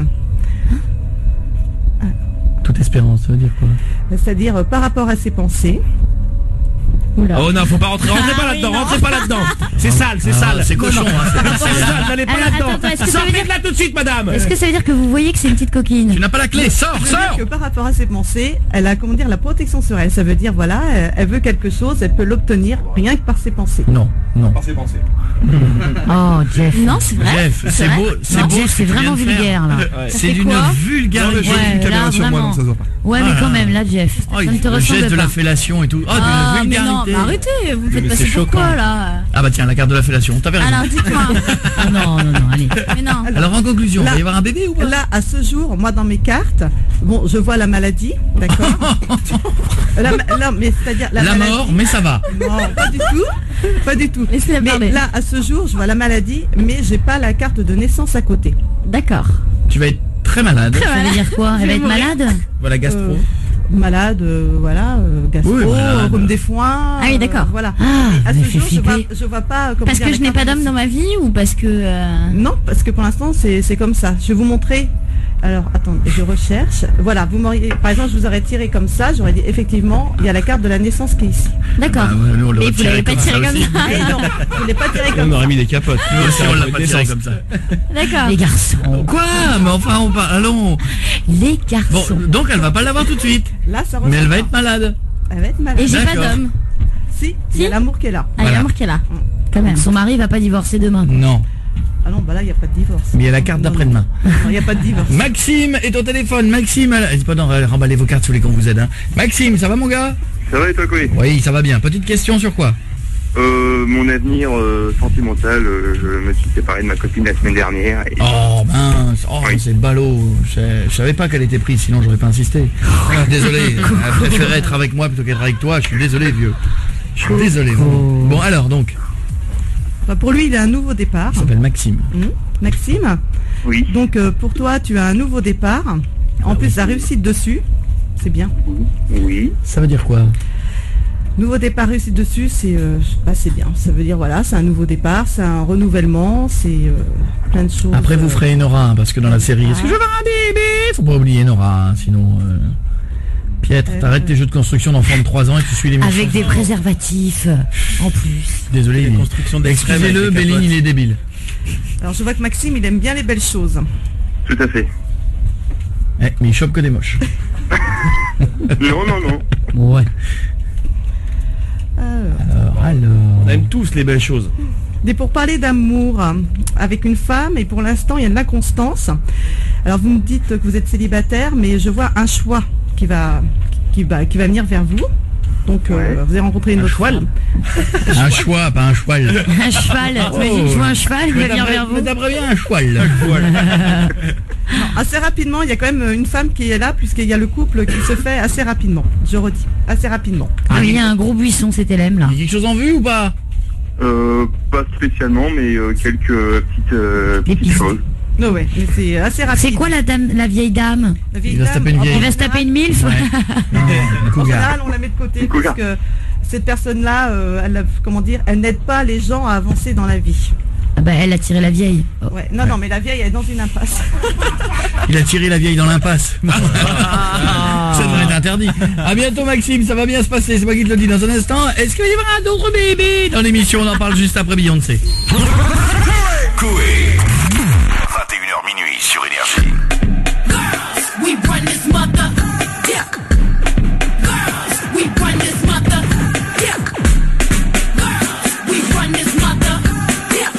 Toute espérance, ça veut dire quoi? C'est-à-dire euh, par rapport à ses pensées. Oula. Oh non, faut pas rentrer, rentrez ah, pas là-dedans, oui, rentrez pas là-dedans. C'est sale, c'est ah, sale. C'est cochon, hein, c'est sale, n'allez pas alors, là-dedans. attends, est-ce que ça veut dire là tout de suite, madame. Est-ce que ça veut dire que vous voyez que c'est une petite coquine? Tu n'as pas la clé, sors, sors. sors. Que par rapport à ses pensées, elle a, comment dire, la protection sur elle. Ça veut dire, voilà, elle veut quelque chose, elle peut l'obtenir rien que par ses pensées. Non, non. Par ses pensées. Oh, Jeff. Non, c'est vrai. Jeff, c'est beau, c'est beau. Jeff, c'est vraiment vulgaire, là. C'est d'une vulgarité. Ouais, mais quand même, là, Jeff. Ça ne te ressemble pas. Le geste de la fellation et tout. Oh, d'une vulgarité. Non, arrêtez, vous me faites passer pour quoi, là? Ah bah tiens, la carte de la fellation, t'avais raison. Alors, dites-moi. Non, non, non, allez. Mais non. Alors, en conclusion, là, il va y avoir un bébé ou pas? Là, à ce jour, moi, dans mes cartes, bon, je vois la maladie, d'accord. la, la, mais c'est-à-dire la, la maladie, mort, mais ça va. Non, pas du tout. Pas du tout. Mais là, à ce jour, je vois la maladie, mais j'ai pas la carte de naissance à côté. D'accord. Tu vas être très malade. Très ça veut dire quoi? Elle va être malade? Voilà, gastro. Euh, malade, euh, voilà, euh, gastro, oui, rhume des foins. Ah oui, d'accord. Euh, voilà. Ah, à ce jour, je vois, je vois pas. Parce dire, que je n'ai pas d'homme dans ma vie ou parce que. Euh... Non, parce que pour l'instant, c'est c'est comme ça. Je vais vous montrer. Alors, attendez, je recherche. Voilà, vous m'auriez, par exemple, je vous aurais tiré comme ça, j'aurais dit effectivement, il y a la carte de la naissance qui est ici. D'accord. Ah, ouais, nous, mais vous l'avez pas tiré comme ça. ça. Et non, vous l'avez pas tiré comme ça. On aurait mis des capotes. Nous aussi, on l'a pas tiré comme ça. D'accord. Les garçons. Quoi? Mais enfin, on parle. Allons. Les garçons. Bon, donc elle va pas l'avoir tout de suite. Là, ça mais elle va être malade. Elle va être malade. Et j'ai pas d'homme. Si, il y a l'amour qui est là. Ah, il y a l'amour qui est là. Quand même. Son mari va pas divorcer demain. Non. Ah non, bah là, il n'y a pas de divorce. Mais il y a la carte d'après-demain. Non, il n'y a pas de divorce. Maxime est au téléphone. Maxime, elle... pas non, remballez vos cartes sous les qu'on vous aide. Hein. Maxime, ça va mon gars? Ça va et toi, Coé? Oui, ça va bien. Petite question sur quoi? Euh, mon avenir euh, sentimental, euh, je me suis séparé de ma copine la semaine dernière. Et... Oh mince, oh oui. C'est ballot. Je, je savais pas qu'elle était prise, sinon j'aurais pas insisté. Ah, désolé, elle préférait être avec moi plutôt qu'être avec toi. Je suis désolé, vieux. Je suis désolé. Bon, bon alors donc. Bah, pour lui, il a un nouveau départ. Il s'appelle Maxime. Mmh. Maxime. Oui. Donc euh, pour toi, tu as un nouveau départ. En ah, plus, oui. La réussite dessus, c'est bien. Oui. Ça veut dire quoi? Nouveau départ réussi dessus, c'est euh, bah, c'est bien. Ça veut dire voilà, c'est un nouveau départ, c'est un renouvellement, c'est euh, plein de choses. Après, vous euh, ferez Nora, hein, parce que dans la série, est-ce que je veux avoir un bébé? Faut pas oublier Nora, hein, sinon. Euh... Pietre, Euh, t'arrêtes tes jeux de construction d'enfants de trois ans et tu suis les méchants. Avec des préservatifs, en plus. Désolé, Les il... constructions d'extrême excusez-le, avec des Béline, capotes. il est débile. Alors je vois que Maxime, il aime bien les belles choses. Tout à fait. Eh, mais il chope que des moches. Non, non, non. Ouais. Alors, Alors, alors. On aime tous les belles choses. des pourparlers d'amour euh, avec une femme et pour l'instant il y a de l'inconstance. Alors vous me dites que vous êtes célibataire, mais je vois un choix qui va qui va qui va venir vers vous. Donc euh, Ouais. vous avez rencontré une Un autre cheval femme. Un choix, pas un cheval. Un cheval, t'imagines, je vois un cheval, il va venir vers vous. Mais d'après bien un cheval. Non, assez rapidement, il y a quand même une femme qui est là puisqu'il y a le couple qui se fait assez rapidement. Je redis, assez rapidement. Ah, il y a un gros buisson, c'était l'aime là. Il y a quelque chose en vue ou pas? Euh, pas spécialement, mais euh, quelques euh, petites, euh, Des petites pistes. choses. Non ouais, mais c'est assez rapide. C'est quoi la dame, la vieille dame? La vieille Il va se dame, taper une en vieille. Il va se taper une milf? Ouais. En Cougar. général, on la met de côté parce Cougar. que cette personne-là, euh, elle, a- comment dire, elle n'aide pas les gens à avancer dans la vie. Ah bah elle a tiré la vieille. Oh. Ouais. Non, non, mais la vieille elle est dans une impasse. Il a tiré la vieille dans l'impasse. Ça devrait être interdit. À bientôt Maxime, ça va bien se passer, c'est moi qui te le dis dans un instant. Est-ce qu'il va y avoir d'autres bébés dans l'émission? On en parle juste après Beyoncé. Coé. vingt et une heures minuit sur Énergie. We run this mother. Yeah. Girls, we run this mother. Yeah. Girls, we run this mother. Yeah.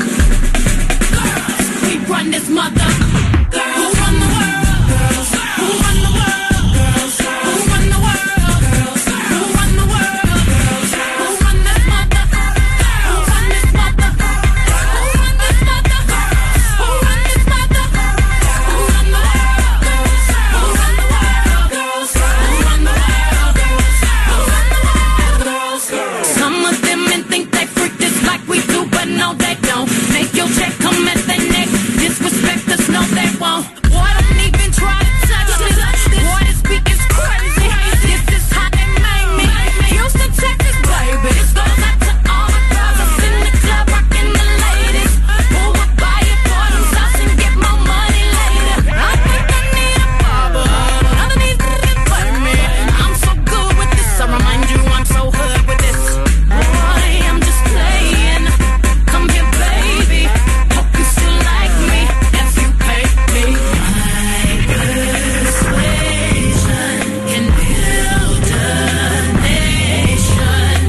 Girls, we run this mother. Girls, who run the world? Girls, who run the world? Girls, who run the world? Girls, who run the world? Girls, who run this mother? Who run this mother? Who run this mother? Who run this mother? Who run the world? Girls, who run the world? Girls, who run the world? Girls, who run the world? Girls, girls. Some of them men think they freak this like we do, but no they don't. Make your check come at their neck. Disrespect us, no they won't. Boy, don't even try to touch me. Boy, this beat is crazy. This is how they make me. Houston, Texas, baby. This goes out to all the girls that's in the club rocking the ladies. Who would buy it for themselves and get more money later? I think I need a barber. None of these niggas play me. I'm so good with this. I remind you I'm so hood with this. Boy, I'm just playing. Come here, baby. Hope you still like me if you pay me. My persuasion can build a nation.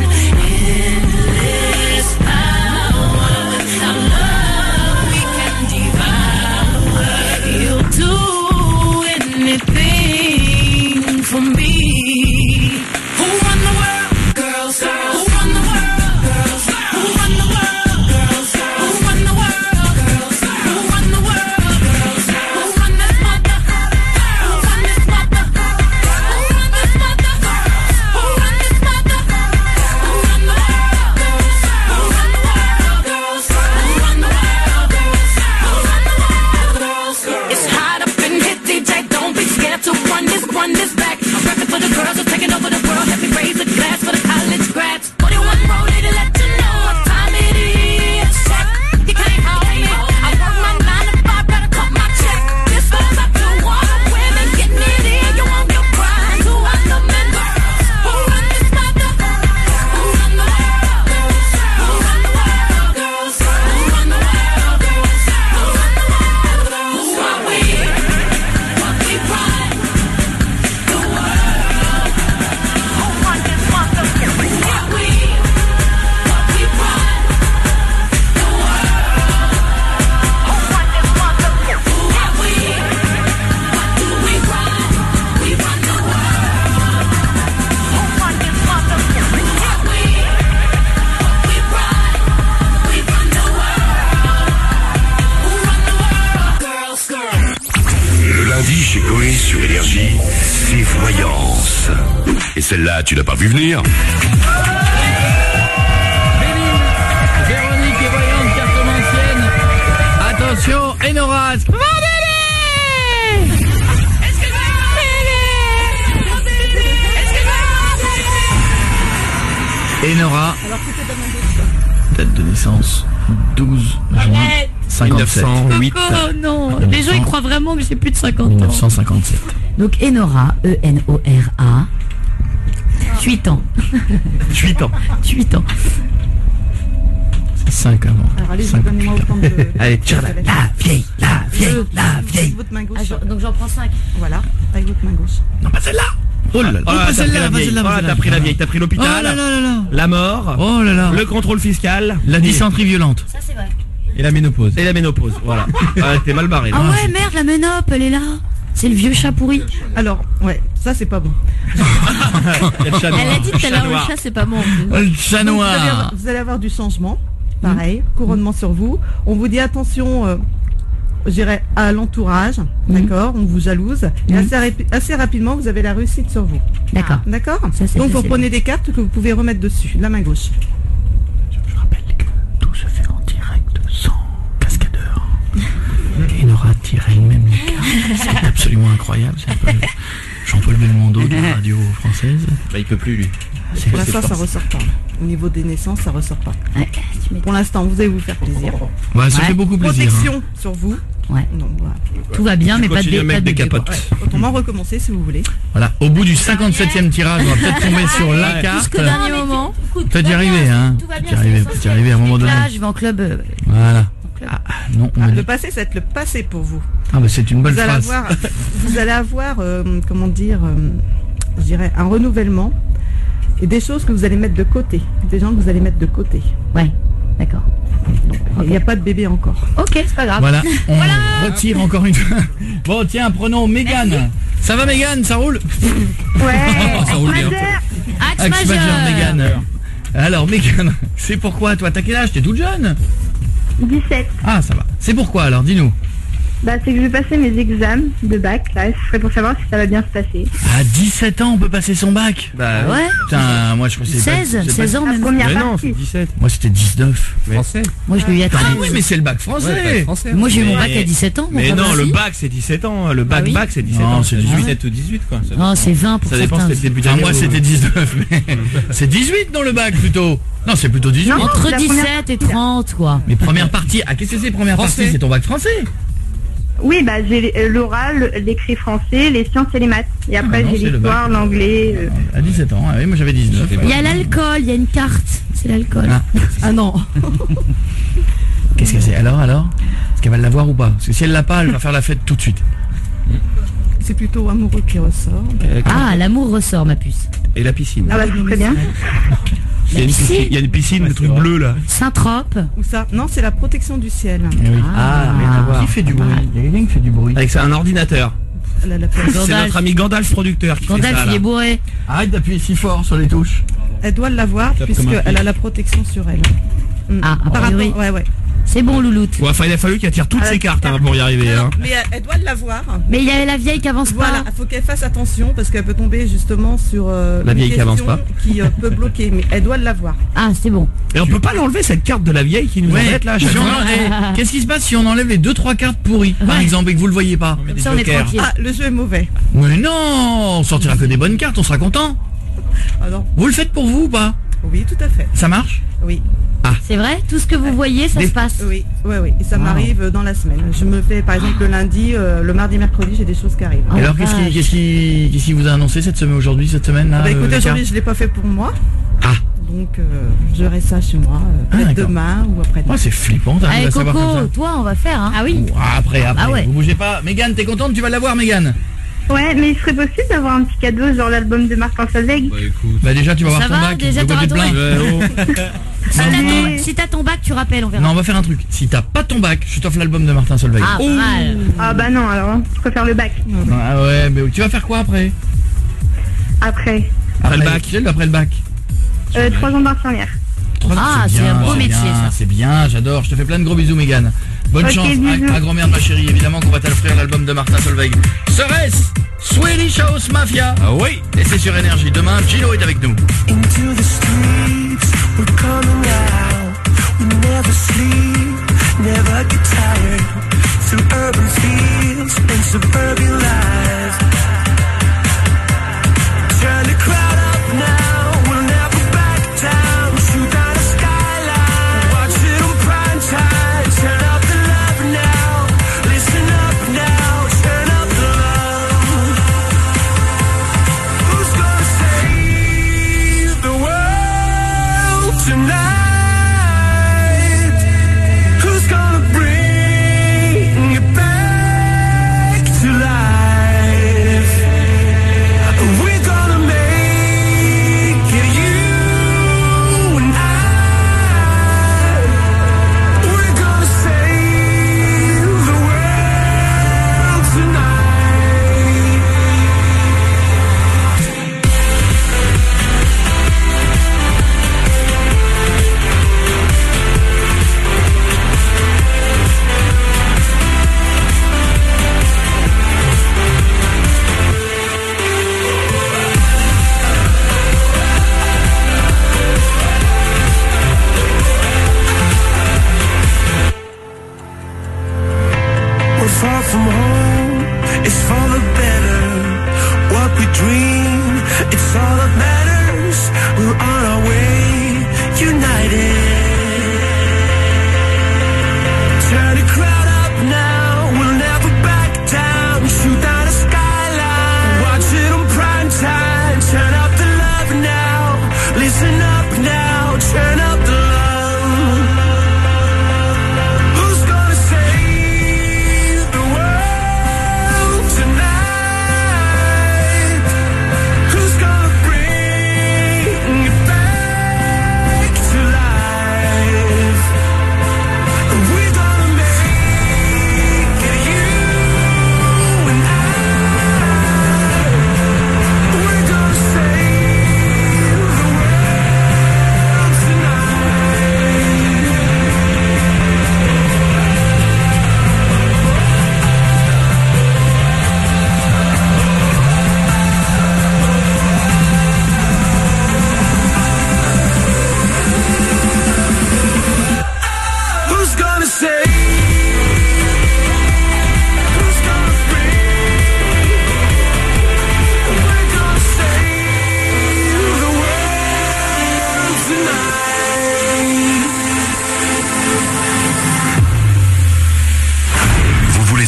Endless power. Without love, we can devour. You'll do anything for me. Who run the world? Girls, girls. Who run the world? Girls, who run the world? Girls, who run the world? Girls, who run the world? Girls, who run this mother? Who run this mother? Who run this mother? Who run this mother? Who run the world? Girls, who run the world? Girls, who run the world? Girls, who run the world? Girls, it's hot up in here, D J. Don't be scared to run this, run this back. I'm rapping for the girls who are taking over the world. Let me raise a glass for the college grads. forty-one rolling to let you know what time it is. Check, you can't hold me. I work my nine to five, better cut my check. This goes up to all the women getting it in. You won't get crying to all the men. Who run this mother? Who run the world? Who run the world? Girls, who run the world? Girls, who run the world? Who are we? What we run? The world. Who run this mother? Who are we? What we run? The world. Who run this mother? Who are we? What do we run? We run the world. Who run this mother? Who are we? What we run? We run the world. Who run the world? Girls, girls. Le lundi chez Coé sur Énergie, c'est Voyance. Et celle-là, tu l'as pas vu venir? Véronique et voyante, carte ancienne. Attention, Enora. Va bébé! Est-ce que va bébé? Est-ce que va Enora. Alors, c'était de ma gauche. Date de naissance douze juin cinquante-sept. Coco, non. Les gens ils croient vraiment que j'ai plus de cinquante ans. mille neuf cent cinquante-sept. Donc Enora, E N O R A. huit ans. huit ans. huit ans. C'est cinq avant. Alors, allez, donnez-moi autant de... Allez, tire-la. La vieille, la vieille, la vieille. Avec votre main gauche. Ah, donc j'en prends cinq. Voilà, avec votre main gauche. Non, pas celle-là. Oh là là, Oh, pas t'as celle-là, pris la pas vieille. celle-là. Oh, t'as pris la vieille, t'as pris l'hôpital. Oh là là là là. La mort. Oh là là. Le contrôle fiscal. La dysenterie violente. Ça c'est vrai. Et la ménopause. Et la ménopause, voilà. Ah, t'es mal barré. Ah là. ouais, merde, la menope, elle est là. C'est le vieux chat pourri. Alors, ouais, ça c'est pas bon. Il y a le chat noir. Elle a dit tout à Chat l'heure, le noir. chat c'est pas bon. Le chat Donc, vous, allez noir. avoir, vous allez avoir du changement, pareil, couronnement sur vous. On vous dit attention, euh, je dirais à l'entourage, d'accord, on vous jalouse. Et assez, rapi- assez rapidement, vous avez la réussite sur vous. D'accord. D'accord. Ça, c'est Donc vous facile. prenez des cartes que vous pouvez remettre dessus, la main gauche. Je rappelle que tout se fait en direct sans cascadeur. Et Nora tire elle-même les cartes. C'est absolument incroyable. C'est un peu Jean-Paul Belmondo de la radio française. Bah, il peut plus, lui. C'est Pour l'instant, ça ressort pas. Au niveau des naissances, ça ressort pas. Ouais, tu m'étonnes. Pour l'instant, vous allez vous faire plaisir. Ouais, ça Ouais. fait beaucoup plaisir. Protection hein. sur vous. Ouais. Donc, voilà. Tout va bien, mais pas de Continue à dé- mettre pas de des dé- capotes. Ouais. Autrement, recommencer si vous voulez. Voilà, au bout du cinquante-septième tirage, on va peut-être tomber sur la carte. Jusqu'au dernier moment. Peut-être y arriver, hein. Tout va Peut-être y bien, arriver, c'est peut-être y arriver à un moment donné. Là, je vais en club. euh, Voilà. Ah, ah, non, on Ah, m'a le dit- passé, ça va être le passé pour vous. Ah bah c'est une bonne Vous allez phrase. avoir, vous allez avoir euh, comment dire, euh, je dirais, un renouvellement et des choses que vous allez mettre de côté, des gens que vous allez mettre de côté. Ouais, d'accord. Il n'y a pas de bébé encore. Ok, c'est pas grave. Voilà, on retire encore une fois. Bon, tiens, prenons Mégane. Ça va, Mégane, ça roule? Ouais. Ça roule bien. Axe Axe majeur, majeur. Mégane. Alors, Mégane, c'est pourquoi, toi? T'as quel âge? T'es toute jeune? dix-sept. Ah, ça va. C'est pourquoi, alors, dis-nous. Bah, c'est que je vais passer mes examens de bac, là. Ce serait pour savoir si ça va bien se passer. À dix-sept ans, on peut passer son bac? Bah, Ouais. Putain, moi, je crois que c'est seize, pas- c'est seize pas- ans La même. première Mais non, partie. c'est dix-sept. Moi, c'était dix-neuf. Français. Moi, je l'ai eu à Ah treize. oui, mais c'est le bac français. Moi, j'ai eu mon Mais- bac à dix-sept ans. mon Mais frère non, le aussi. bac c'est dix-sept ans. Le bac Ah oui. bac c'est dix-sept Non, ans. c'est dix-huit ou dix-huit quoi. Ça Non, dépend. c'est vingt pour Ça dépend certains. si t'es début Enfin, d'année moi, ou- c'était dix-neuf, mais c'est dix-huit dans le bac, plutôt. Non, c'est plutôt dix-huit. Non. Entre La première dix-sept et trente, quoi. Mais première partie, ah, qu'est-ce que c'est première Français. partie? C'est ton bac français? Oui, bah, j'ai euh, l'oral, l'écrit français, les sciences et les maths. Et après, Ah bah non, j'ai c'est le l'histoire, bac. l'anglais. euh. À dix-sept ans, ah oui, moi j'avais dix-neuf. Il y a l'alcool, il y a une carte. C'est l'alcool. Ah. Ah non. Qu'est-ce que c'est? Alors, alors? Est-ce qu'elle va l'avoir ou pas? Parce que si elle l'a pas, elle va faire la fête tout de suite. C'est plutôt amoureux qui ressort. Ah, l'amour ressort, ma puce. Et la piscine. Ah bah, c'est très bien. Il y a une piscine. piscine, il y a une piscine, le truc bleu là. Saint-Trope. Ou ça? Non, c'est la protection du ciel. Eh oui. Ah, mais à voir. Qui fait du bruit? Il y a quelqu'un qui fait du bruit. Avec ça, un ordinateur. La- la- C'est Gandalf. notre ami Gandalf producteur qui fait Gandalf, ça il là. est bourré. Arrête d'appuyer si fort sur les touches. Elle doit l'avoir Tape comme un puisqu'elle a la protection sur elle. Mm. Ah, a Par priori. rapport, ouais, ouais. C'est bon, Louloute. Ouais, enfin, il a fallu qu'elle tire toutes Ah, ses cartes hein, pour y arriver. Hein. Mais elle, elle doit l'avoir. Mais il y a la vieille qui avance Voilà, pas. il faut qu'elle fasse attention parce qu'elle peut tomber justement sur euh, La une vieille qui avance question pas. qui euh, peut bloquer, mais elle doit l'avoir. Ah, c'est bon. Et on peut pas l'enlever cette carte de la vieille qui nous Ouais. embête là à chaque Si on fois. en- eh, Qu'est-ce qui se passe si on enlève les deux trois cartes pourries, par Ouais. exemple, et que vous le voyez pas? Comme ça, on est tranquille. Ah, le jeu est mauvais. Mais non, on sortira que des bonnes cartes, on sera content. Alors, Vous le faites pour vous ou pas? oui, tout à fait. Ça marche? Oui, C'est vrai? Tout ce que vous voyez, ça Des- se passe. oui, oui, oui. Et ça Wow. m'arrive dans la semaine. Je me fais, par exemple, le lundi, euh, le mardi, mercredi, j'ai des choses qui arrivent. Oh, Et alors, la qu'est-ce qui, vache. qu'est-ce qui, qu'est-ce qui vous a annoncé cette semaine, aujourd'hui, cette semaine là? Bah, euh, écoutez, les aujourd'hui, cartes je l'ai pas fait pour moi. Ah. Donc, euh, j'aurai ça chez moi, euh, Ah, peut-être d'accord. demain ou après-demain. Oh, c'est flippant, t'arrives Allez, à savoir Coco, comme ça. toi, on va faire, hein. Ah oui. Ouh, après, après, Ah ouais. vous bougez pas. Mégane, t'es contente? Tu vas l'avoir, Mégane? Ouais, mais il serait possible d'avoir un petit cadeau, genre l'album de Martin Solveig. Bah écoute. Bah déjà, tu vas Ça avoir ton va, bac. déjà, de quoi t'auras tu te ton plains? bac. Si t'as ton- Si t'as ton bac, tu rappelles, on verra. Non, on va faire un truc. Si t'as pas ton bac, je t'offre l'album de Martin Solveig. Ah, pas mal. Ah bah non, alors, hein, je préfère le bac. Ah ouais, mais tu vas faire quoi après? Après, Après le bac. Tu sais, après le bac. euh, trois ans d'infirmière. Trois ans, Ah, c'est bien, un beau métier, bien, ça. C'est bien, j'adore. Je te fais plein de gros bisous, Mégane. Bonne Ok, chance bisous. à, à grand-mère de ma chérie. Évidemment qu'on va t'offrir l'album de Martin Solveig. Serait-ce Swedish House Mafia? Ah oui. Et c'est sur Énergie. Demain, Gino est avec nous. Into the streets, we're coming out. We never sleep, never get tired. Through urban fields and suburban lives. Turn the crowd up now, we'll never back down.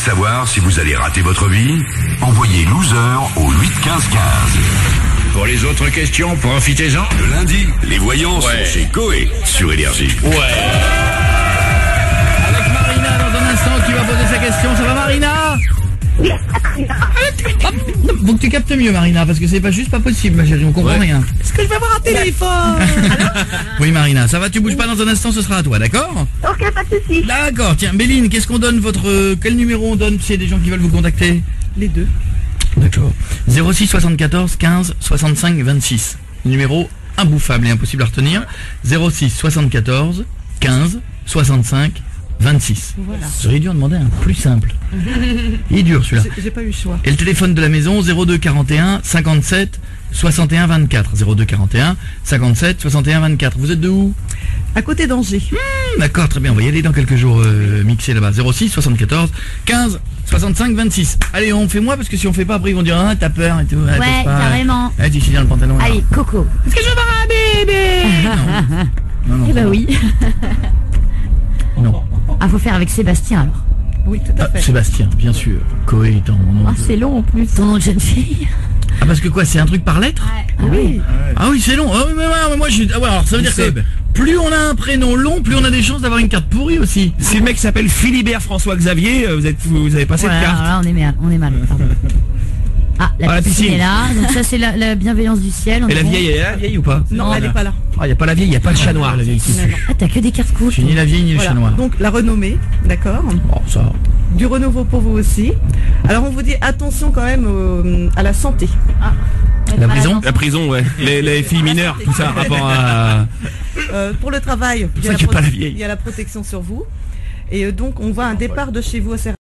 savoir si vous allez rater votre vie? Envoyez loser au huit quinze quinze. Pour les autres questions, profitez-en. Le lundi, les voyants Ouais. sont chez Coé sur Énergie. Ouais. Avec Marina dans un instant qui va poser sa question. Ça va Marina? Hop, non, faut que tu captes mieux Marina, parce que c'est pas juste pas possible ma chérie, on comprend Ouais. rien. Est-ce que je vais avoir un téléphone? Oui Marina, ça va, tu bouges pas dans un instant, ce sera à toi, d'accord? Ok, pas de soucis. D'accord, tiens, Béline, qu'est-ce qu'on donne votre... euh, quel numéro on donne s'il y a des gens qui veulent vous contacter? Les deux. D'accord. zéro six soixante-quatorze quinze soixante-cinq vingt-six. Numéro imbouffable et impossible à retenir. zéro six soixante-quatorze quinze soixante-cinq vingt-six. Voilà. Ça serait dur de demander un plus simple. Il est dur celui-là. J'ai- J'ai pas eu le choix. Et le téléphone de la maison zéro deux quarante et un cinquante-sept soixante et un vingt-quatre. zéro deux quarante et un cinquante-sept soixante et un vingt-quatre. Vous êtes de où? À côté d'Angers. Hmm, D'accord, très bien, on va y aller dans quelques jours euh, mixer là-bas. zéro six soixante-quatorze quinze soixante-cinq vingt-six. Allez, on fait moi parce que si on fait pas après ils vont dire ah t'as peur et tout. Ah, Ouais, t'oses pas. carrément. Ah, tu dans le pantalon. alors. Allez, Coco. Est-ce que je veux voir un bébé? Non, non, Eh ça bah va. oui. Non. Ah, faut faire avec Sébastien alors. Oui, tout à Ah, fait. Sébastien, bien sûr. Coé étant mon nom. Ah, c'est long en plus. Ton nom de jeune fille. Ah parce que quoi, c'est un truc par lettre? Ah oui. Ah oui, c'est long. Ah oui, mais, ouais, mais moi je suis. Ah ouais, alors ça veut dire que plus on a un prénom long, plus on a des chances d'avoir une carte pourrie aussi. Si le mec s'appelle Philibert François Xavier, euh, vous êtes vous, vous avez pas cette Voilà, carte. alors là, on est mal. On est mal. Pardon. Ah, la, Ah, la piscine, piscine. est là. Donc ça, c'est la, la bienveillance du ciel. on Et est la bon. vieille, elle est là, la vieille ou pas? Non, elle est pas là. Ah, y a pas la vieille, y a pas le chat noir, la vieille. Non, non. Ah, t'as que des cartes cool. Je suis ni la vieille ni le Voilà. chat noir. Donc la renommée, d'accord. Bon, ça. Du renouveau pour vous aussi. Alors on vous dit attention quand même euh, à la santé. La prison La prison, ouais. Les, les filles mineures, tout ça, rapport à... Euh, pour le travail, il y, ça a qu'il y a la pas la prote- vieille. il y a la protection sur vous. Et euh, donc on voit un départ de chez vous assez